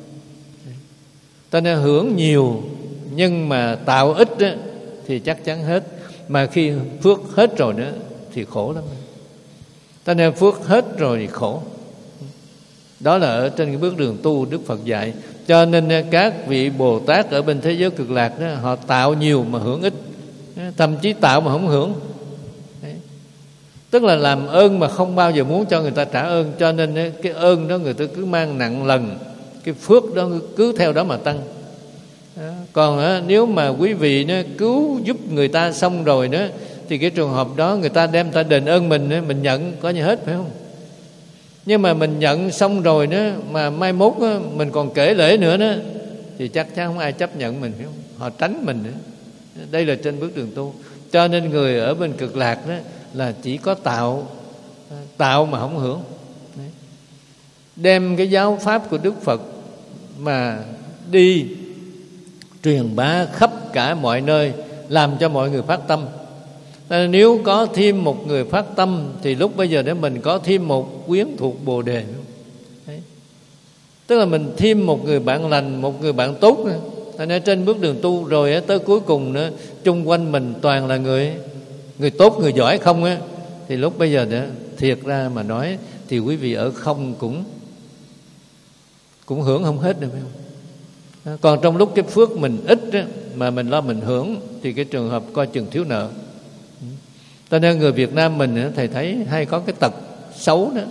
Ta nên hưởng nhiều nhưng mà tạo ít đó, thì chắc chắn hết. Mà khi phước hết rồi nữa thì khổ lắm. Ta nên phước hết rồi thì khổ. Đó là ở trên cái bước đường tu Đức Phật dạy. Cho nên các vị Bồ Tát ở bên thế giới cực lạc đó, họ tạo nhiều mà hưởng ít, thậm chí tạo mà không hưởng. Đấy. Tức là làm ơn mà không bao giờ muốn cho người ta trả ơn. Cho nên cái ơn đó người ta cứ mang nặng lần, cái phước đó cứ theo đó mà tăng. Đó. Còn nếu mà quý vị đó, cứu giúp người ta xong rồi đó, thì cái trường hợp đó người ta đem ta đền ơn mình, mình nhận có như hết, phải không? Nhưng mà mình nhận xong rồi đó, mà mai mốt đó, mình còn kể lễ nữa đó, thì chắc chắn không ai chấp nhận mình, phải không? Họ tránh mình nữa. Đây là trên bước đường tu. Cho nên người ở bên cực lạc đó là chỉ có tạo, tạo mà không hưởng. Đấy. Đem cái giáo pháp của Đức Phật mà đi truyền bá khắp cả mọi nơi, làm cho mọi người phát tâm. Nếu có thêm một người phát tâm thì lúc bây giờ để mình có thêm một quyến thuộc Bồ Đề. Đấy. Tức là mình thêm một người bạn lành, một người bạn tốt nữa. Thành ra trên bước đường tu rồi tới cuối cùng nữa, chung quanh mình toàn là người người tốt, người giỏi không á, thì lúc bây giờ đó, thiệt ra mà nói thì quý vị ở không cũng cũng hưởng không hết được, phải không? Còn trong lúc cái phước mình ít á, mà mình lo mình hưởng thì cái trường hợp coi chừng thiếu nợ. Cho nên người Việt Nam mình thầy thấy hay có cái tật xấu đó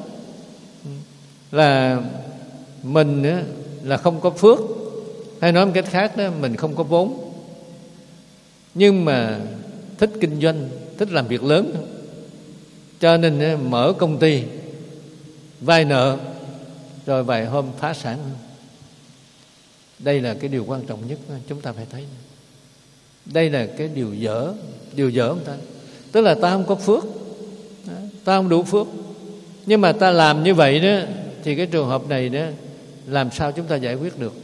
là mình là không có phước, hay nói một cách khác đó, mình không có vốn, nhưng mà thích kinh doanh, thích làm việc lớn. Cho nên mở công ty, vay nợ, rồi vài hôm phá sản. Đây là cái điều quan trọng nhất chúng ta phải thấy. Đây là cái điều dở, điều dở ông ta. Tức là ta không có phước, ta không đủ phước. Nhưng mà ta làm như vậy đó, thì cái trường hợp này đó, làm sao chúng ta giải quyết được?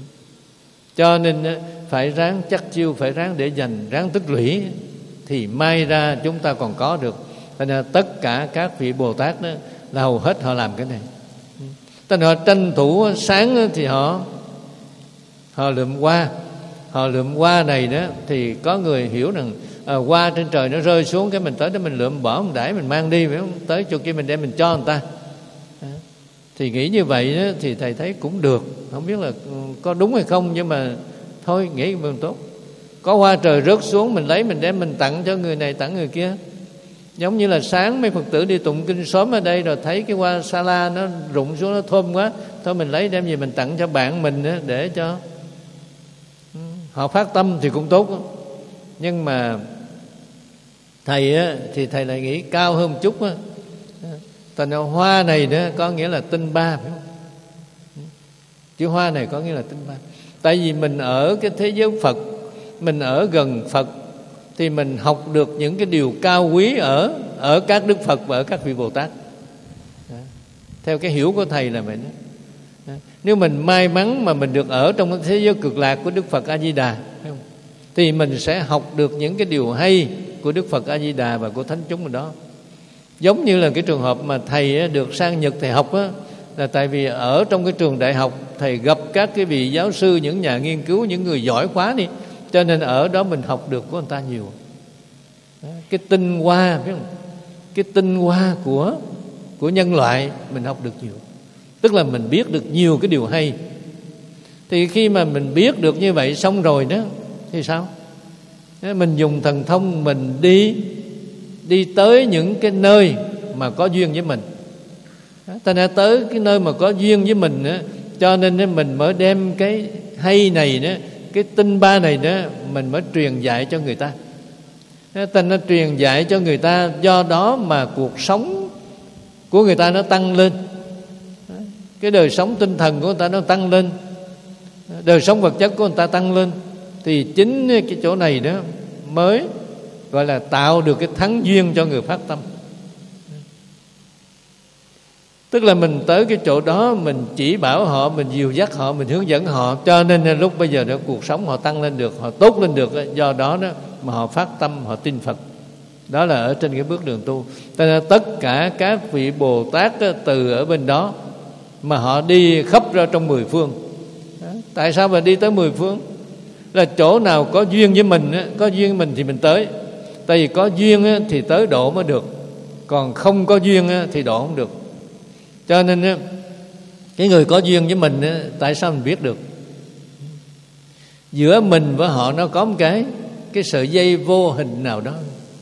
Cho nên phải ráng chắc chiêu, phải ráng để dành, ráng tích lũy, thì may ra chúng ta còn có được. Cho nên tất cả các vị Bồ Tát đó là hầu hết họ làm cái này. Cho nên họ tranh thủ sáng thì họ họ lượm hoa. Họ lượm hoa này đó thì có người hiểu rằng à, hoa trên trời nó rơi xuống, cái mình tới đó mình lượm bỏ, mình đãi mình mang đi, phải không? Tới chỗ kia mình đem mình cho người ta. Thì nghĩ như vậy đó, thì thầy thấy cũng được. Không biết là có đúng hay không, nhưng mà thôi nghĩ mừng tốt. Có hoa trời rớt xuống, mình lấy mình đem mình tặng cho người này, tặng người kia. Giống như là sáng mấy Phật tử đi tụng kinh sớm ở đây, rồi thấy cái hoa sa la nó rụng xuống, nó thơm quá, thôi mình lấy đem gì mình tặng cho bạn mình đó, để cho họ phát tâm thì cũng tốt đó. Nhưng mà thầy á, thì thầy lại nghĩ cao hơn một chút á. Thành ra hoa này đó có nghĩa là tinh ba, phải không? Chữ hoa này có nghĩa là tinh ba. Tại vì mình ở cái thế giới Phật, mình ở gần Phật, thì mình học được những cái điều cao quý ở ở các Đức Phật và ở các vị Bồ Tát. Đó. Theo cái hiểu của thầy là vậy đó. Đó. Nếu mình may mắn mà mình được ở trong cái thế giới cực lạc của Đức Phật A Di Đà, phải không? Thì mình sẽ học được những cái điều hay của Đức Phật A Di Đà và của thánh chúng ở đó. Giống như là cái trường hợp mà thầy được sang Nhật thầy học á, là tại vì ở trong cái trường đại học thầy gặp các cái vị giáo sư, những nhà nghiên cứu, những người giỏi quá đi, cho nên ở đó mình học được của người ta nhiều. Đó, cái tinh hoa, biết không? Cái tinh hoa của của nhân loại mình học được nhiều. Tức là mình biết được nhiều cái điều hay. Thì khi mà mình biết được như vậy xong rồi đó, thì sao? Mình dùng thần thông mình đi đi tới những cái nơi mà có duyên với mình. Ta đã tới cái nơi mà có duyên với mình đó, cho nên mình mới đem cái hay này đó, cái tinh ba này đó, mình mới truyền dạy cho người ta. Ta nó truyền dạy cho người ta, do đó mà cuộc sống của người ta nó tăng lên, cái đời sống tinh thần của người ta nó tăng lên, đời sống vật chất của người ta tăng lên. Thì chính cái chỗ này đó mới gọi là tạo được cái thắng duyên cho người phát tâm. Tức là mình tới cái chỗ đó, mình chỉ bảo họ, mình dìu dắt họ, mình hướng dẫn họ, cho nên lúc bây giờ đó cuộc sống họ tăng lên được, họ tốt lên được. Do đó đó mà họ phát tâm, họ tin Phật. Đó là ở trên cái bước đường tu. Cho nên tất cả các vị Bồ Tát đó, từ ở bên đó mà họ đi khắp ra trong mười phương. Đó. Tại sao mà đi tới mười phương? Là chỗ nào có duyên với mình, có duyên với mình thì mình tới. Tại vì có duyên thì tới độ mới được, còn không có duyên thì độ không được. Cho nên cái người có duyên với mình, tại sao mình biết được? Giữa mình với họ nó có một cái cái sợi dây vô hình nào đó.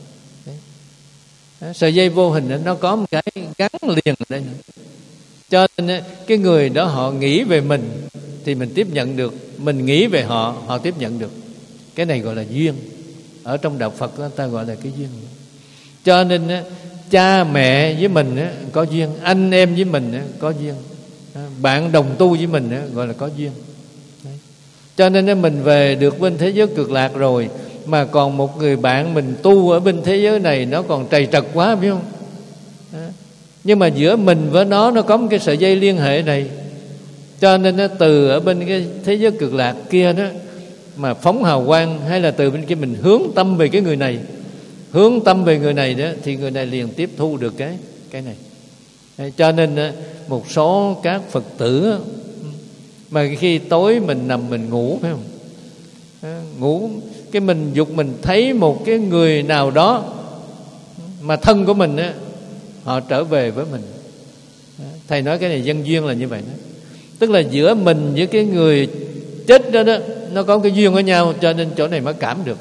Sợi dây vô hình nó có một cái gắn liền ở đây. Cho nên cái người đó họ nghĩ về mình thì mình tiếp nhận được, mình nghĩ về họ, họ tiếp nhận được. Cái này gọi là duyên. Ở trong đạo Phật người ta gọi là cái duyên. Cho nên cha mẹ với mình có duyên, anh em với mình có duyên, bạn đồng tu với mình gọi là có duyên. Cho nên mình về được bên thế giới cực lạc rồi, mà còn một người bạn mình tu ở bên thế giới này nó còn trầy trật quá, biết không? Nhưng mà giữa mình với nó nó có một cái sợi dây liên hệ này. Cho nên nó từ ở bên cái thế giới cực lạc kia đó mà phóng hào quang, hay là từ bên kia mình hướng tâm về cái người này, hướng tâm về người này đó, thì người này liền tiếp thu được cái cái này. Cho nên một số các Phật tử mà khi tối mình nằm mình ngủ, phải không? Ngủ cái mình dục mình thấy một cái người nào đó mà thân của mình á, họ trở về với mình. Thầy nói cái này nhân duyên là như vậy đó. Tức là giữa mình với cái người chết đó đó, nó có cái duyên với nhau, cho nên chỗ này mới cảm được.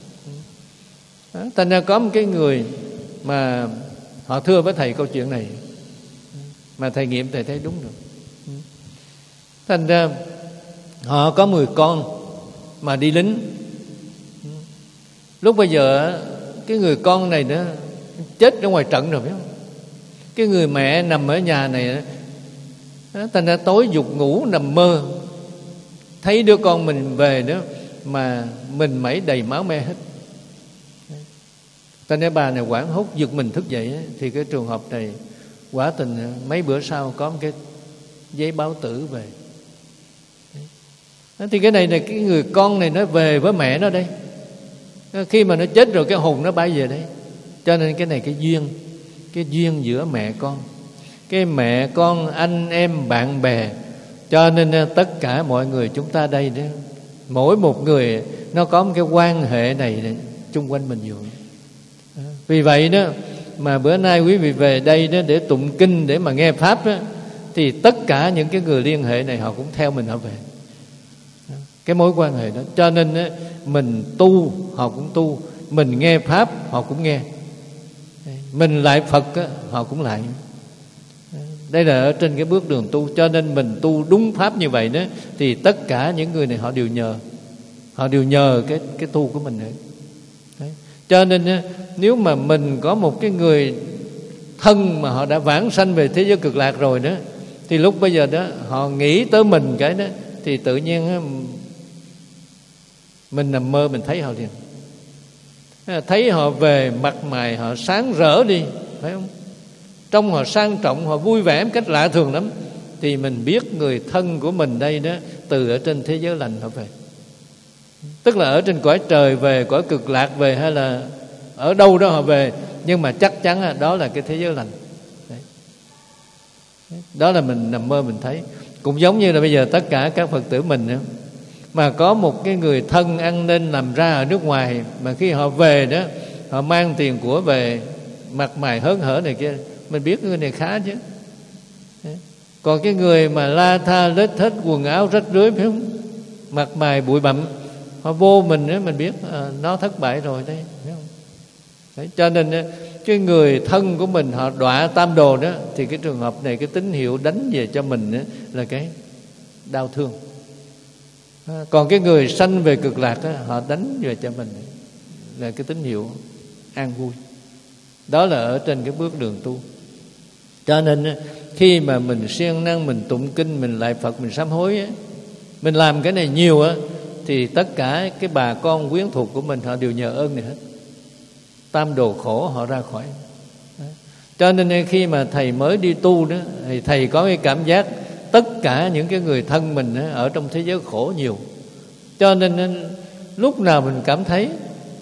Thành ra có một cái người mà họ thưa với thầy câu chuyện này, mà thầy nghiệm thầy thấy đúng được. Thành ra họ có mười con mà đi lính. Lúc bây giờ cái người con này đó chết ở ngoài trận rồi, phải không? Cái người mẹ nằm ở nhà này đó, thành ra tối dục ngủ nằm mơ, thấy đứa con mình về đó mà mình mẩy đầy máu me hết. Thành ra bà này hoảng hốt giật mình thức dậy. Thì cái trường hợp này quả tình mấy bữa sau có một cái giấy báo tử về. Thì cái này là cái người con này nó về với mẹ nó đây. Khi mà nó chết rồi cái hồn nó bay về đây. Cho nên cái này cái duyên, cái duyên giữa mẹ con, cái mẹ con, anh em, bạn bè. Cho nên tất cả mọi người chúng ta đây đó, mỗi một người nó có một cái quan hệ này, này chung quanh mình nhiều. Vì vậy đó mà bữa nay quý vị về đây đó để tụng kinh, để mà nghe pháp đó, thì tất cả những cái người liên hệ này họ cũng theo mình họ về. Cái mối quan hệ đó. Cho nên đó, mình tu họ cũng tu, mình nghe pháp họ cũng nghe, mình lại Phật đó, họ cũng lại. Đây là ở trên cái bước đường tu. Cho nên mình tu đúng pháp như vậy đó, thì tất cả những người này họ đều nhờ, họ đều nhờ cái cái tu của mình đấy. Đấy. Cho nên nếu mà mình có một cái người thân mà họ đã vãng sanh về thế giới cực lạc rồi đó, thì lúc bây giờ đó họ nghĩ tới mình cái đó, thì tự nhiên mình nằm mơ mình thấy họ liền. Thấy họ về mặt mày họ sáng rỡ đi, phải không? Trông họ sang trọng, họ vui vẻ một cách lạ thường lắm. Thì mình biết người thân của mình đây đó từ ở trên thế giới lành họ về. Tức là ở trên cõi trời về, cõi cực lạc về, hay là ở đâu đó họ về, nhưng mà chắc chắn đó là cái thế giới lành. Đấy. Đó là mình nằm mơ mình thấy. Cũng giống như là bây giờ tất cả các Phật tử mình nữa, mà có một cái người thân ăn nên làm ra ở nước ngoài, mà khi họ về đó, họ mang tiền của về, mặt mày hớn hở này kia, mình biết người này khá chứ. Còn cái người mà la tha lết thết, quần áo rách rưới, phải không? Mặt mày bụi bặm, họ vô mình đó, mình biết à, nó thất bại rồi đấy, phải không? Đấy, cho nên cái người thân của mình họ đọa tam đồ đó, thì cái trường hợp này cái tín hiệu đánh về cho mình đó, là cái đau thương. À, còn cái người sanh về cực lạc đó, họ đánh về cho mình là cái tín hiệu an vui. Đó là ở trên cái bước đường tu. Cho nên khi mà mình siêng năng, mình tụng kinh, mình lại Phật, mình sám hối á, mình làm cái này nhiều á, thì tất cả cái bà con quyến thuộc của mình họ đều nhờ ơn này hết. Tam đồ khổ họ ra khỏi. Cho nên khi mà thầy mới đi tu đó, thì thầy có cái cảm giác tất cả những cái người thân mình đó, ở trong thế giới khổ nhiều. Cho nên lúc nào mình cảm thấy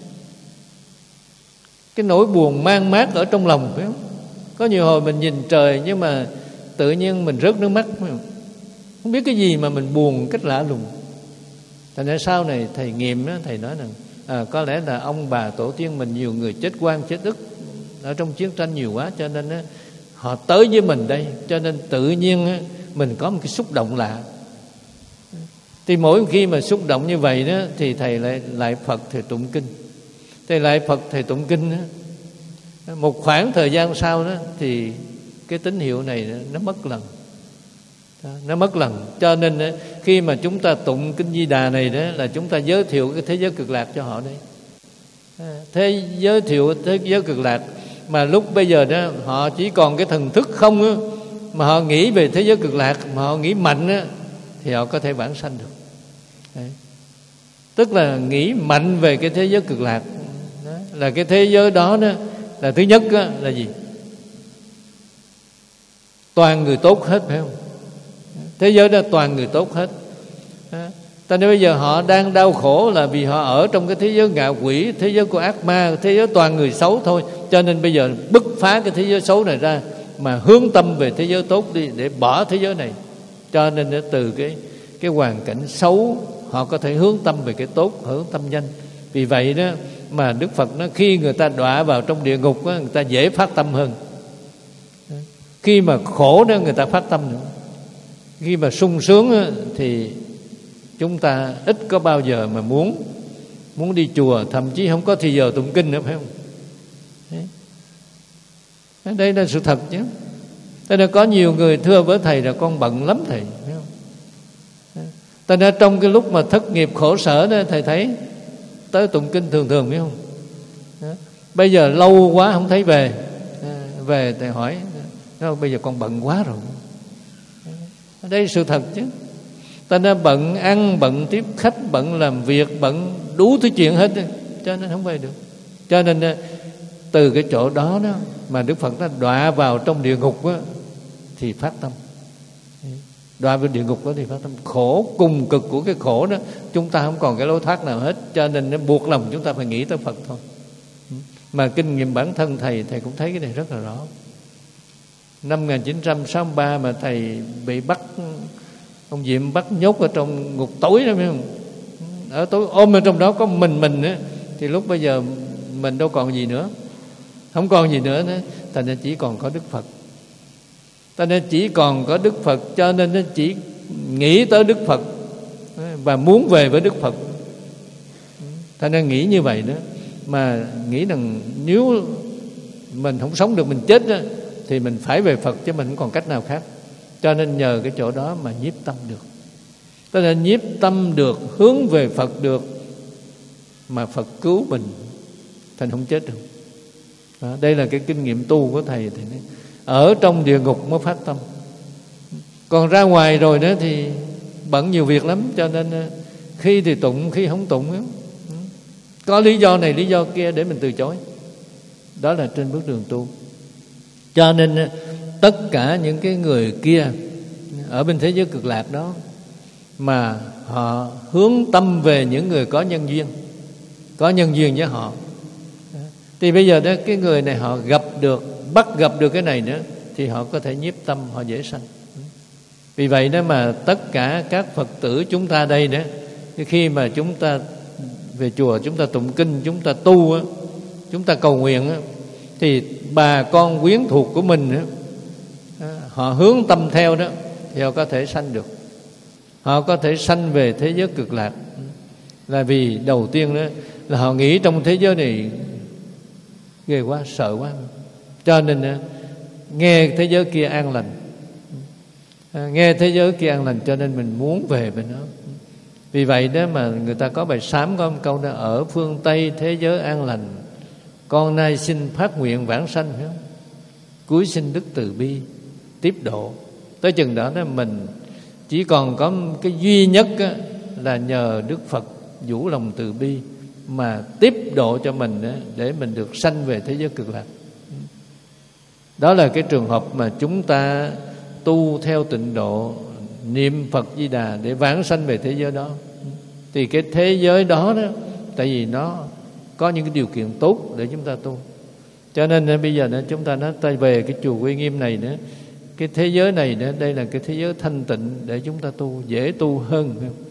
cái nỗi buồn mang mát ở trong lòng, phải không? Có nhiều hồi mình nhìn trời nhưng mà tự nhiên mình rớt nước mắt, không? Không biết cái gì mà mình buồn cách lạ lùng. Thành ra sau này thầy nghiệm đó, thầy nói rằng à, có lẽ là ông bà tổ tiên mình nhiều người chết oan chết ức ở trong chiến tranh nhiều quá, cho nên á, họ tới với mình đây, cho nên tự nhiên á, mình có một cái xúc động lạ. Thì mỗi khi mà xúc động như vậy đó, thì thầy lại lại Phật, thầy tụng kinh. Thầy lại Phật, thầy tụng kinh đó. Một khoảng thời gian sau đó thì cái tín hiệu này nó mất lần, nó mất lần. Cho nên khi mà chúng ta tụng kinh Di Đà này đó, là chúng ta giới thiệu cái thế giới cực lạc cho họ đấy. Thế giới thiệu thế giới cực lạc mà lúc bây giờ đó họ chỉ còn cái thần thức không á, mà họ nghĩ về thế giới cực lạc, mà họ nghĩ mạnh á, thì họ có thể vãng sanh được. Đấy. Tức là nghĩ mạnh về cái thế giới cực lạc đó, là cái thế giới đó đó là thứ nhất đó, là gì? Toàn người tốt hết, phải không? Thế giới đó toàn người tốt hết. Ta nói bây giờ họ đang đau khổ là vì họ ở trong cái thế giới ngạ quỷ, thế giới của ác ma, thế giới toàn người xấu thôi. Cho nên bây giờ bứt phá cái thế giới xấu này ra, mà hướng tâm về thế giới tốt đi, để bỏ thế giới này. Cho nên từ cái cái hoàn cảnh xấu họ có thể hướng tâm về cái tốt, hướng tâm nhanh. Vì vậy đó mà Đức Phật nói khi người ta đọa vào trong địa ngục đó, người ta dễ phát tâm hơn. Khi mà khổ đó người ta phát tâm nữa. Khi mà sung sướng đó, thì chúng ta ít có bao giờ mà muốn muốn đi chùa, thậm chí không có thì giờ tụng kinh nữa, phải không? Đấy. Đây là sự thật chứ. Thế nên có nhiều người thưa với thầy là con bận lắm thầy, phải không? Thế nên trong cái lúc mà thất nghiệp khổ sở đó, thầy thấy tới tụng kinh thường thường, phải không? Bây giờ lâu quá không thấy về, về thầy hỏi nó bây giờ con bận quá rồi. Đây là sự thật chứ. Ta đã bận ăn, bận tiếp khách, bận làm việc, bận đủ thứ chuyện hết, cho nên không về được. Cho nên từ cái chỗ đó đó mà Đức Phật đã đọa vào trong địa ngục đó, thì phát tâm. Đọa vào địa ngục đó thì phát tâm. Khổ cùng cực của cái khổ đó, chúng ta không còn cái lối thoát nào hết, cho nên nó buộc lòng chúng ta phải nghĩ tới Phật thôi. Mà kinh nghiệm bản thân thầy, thầy cũng thấy cái này rất là rõ. Năm một nghìn chín trăm sáu mươi ba mà thầy bị bắt, ông Diệm bắt nhốt ở trong ngục tối đó, phải không? Ở tối ôm ở trong đó có mình mình á, thì lúc bây giờ mình đâu còn gì nữa, không còn gì nữa nữa, thành ra chỉ còn có Đức Phật. Ta nên chỉ còn có Đức Phật, cho nên nó chỉ nghĩ tới Đức Phật và muốn về với Đức Phật. Ta nên nghĩ như vậy đó, mà nghĩ rằng nếu mình không sống được, mình chết đó, thì mình phải về Phật, chứ mình không còn cách nào khác. Cho nên nhờ cái chỗ đó mà nhiếp tâm được. Ta nên nhiếp tâm được, hướng về Phật được, mà Phật cứu mình, thành không chết được. Đó, đây là cái kinh nghiệm tu của thầy. Thầy nói, ở trong địa ngục mới phát tâm, còn ra ngoài rồi đó thì bận nhiều việc lắm, cho nên khi thì tụng, khi không tụng, có lý do này lý do kia để mình từ chối. Đó là trên bước đường tu. Cho nên tất cả những cái người kia ở bên thế giới cực lạc đó, mà họ hướng tâm về những người có nhân duyên, có nhân duyên với họ, thì bây giờ đó cái người này họ gặp được, bắt gặp được cái này nữa, thì họ có thể nhiếp tâm, họ dễ sanh. Vì vậy đó mà tất cả các Phật tử chúng ta đây đó, khi mà chúng ta về chùa, chúng ta tụng kinh, chúng ta tu á, chúng ta cầu nguyện á, thì bà con quyến thuộc của mình á, họ hướng tâm theo đó, thì họ có thể sanh được. Họ có thể sanh về thế giới cực lạc. Là vì đầu tiên đó là họ nghĩ trong thế giới này ghê quá, sợ quá, cho nên nghe thế giới kia an lành, nghe thế giới kia an lành, cho nên mình muốn về bên đó. Vì vậy đó mà người ta có bài sám có một câu đó: ở phương Tây thế giới an lành, con nay xin phát nguyện vãng sanh, phải không? Cuối xin đức từ bi tiếp độ. Tới chừng đó đó mình chỉ còn có cái duy nhất á, là nhờ Đức Phật vũ lòng từ bi mà tiếp độ cho mình á, để mình được sanh về thế giới cực lạc. Đó là cái trường hợp mà chúng ta tu theo tịnh độ, niệm Phật Di Đà để vãng sanh về thế giới đó. Thì cái thế giới đó đó, tại vì nó có những cái điều kiện tốt để chúng ta tu, cho nên bây giờ chúng ta nói tay về cái chùa Uy Nghiêm này nữa, cái thế giới này nữa, đây là cái thế giới thanh tịnh để chúng ta tu, dễ tu hơn.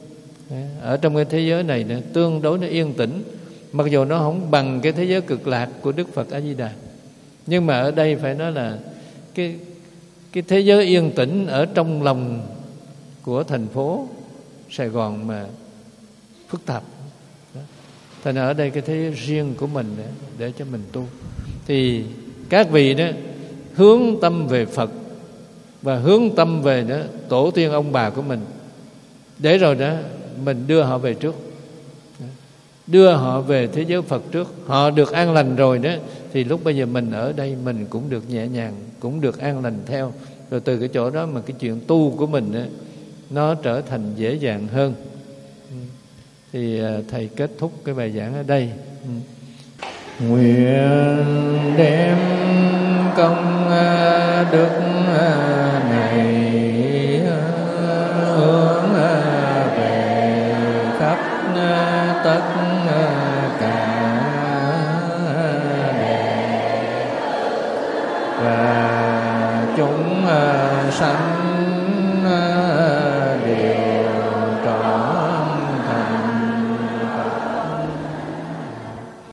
Ở trong cái thế giới này nữa, tương đối nó yên tĩnh, mặc dù nó không bằng cái thế giới cực lạc của Đức Phật A Di Đà, nhưng mà ở đây phải nói là cái cái thế giới yên tĩnh ở trong lòng của thành phố Sài Gòn mà phức tạp. Thành ở đây cái thế giới riêng của mình để, để cho mình tu. Thì các vị đó hướng tâm về Phật và hướng tâm về đó tổ tiên ông bà của mình, để rồi đó mình đưa họ về trước, đưa họ về thế giới Phật trước. Họ được an lành rồi đó, thì lúc bây giờ mình ở đây mình cũng được nhẹ nhàng, cũng được an lành theo. Rồi từ cái chỗ đó mà cái chuyện tu của mình đó, nó trở thành dễ dàng hơn. Thì thầy kết thúc cái bài giảng ở đây. Nguyện đem công đức này hướng về khắp tất cả đề và chúng sanh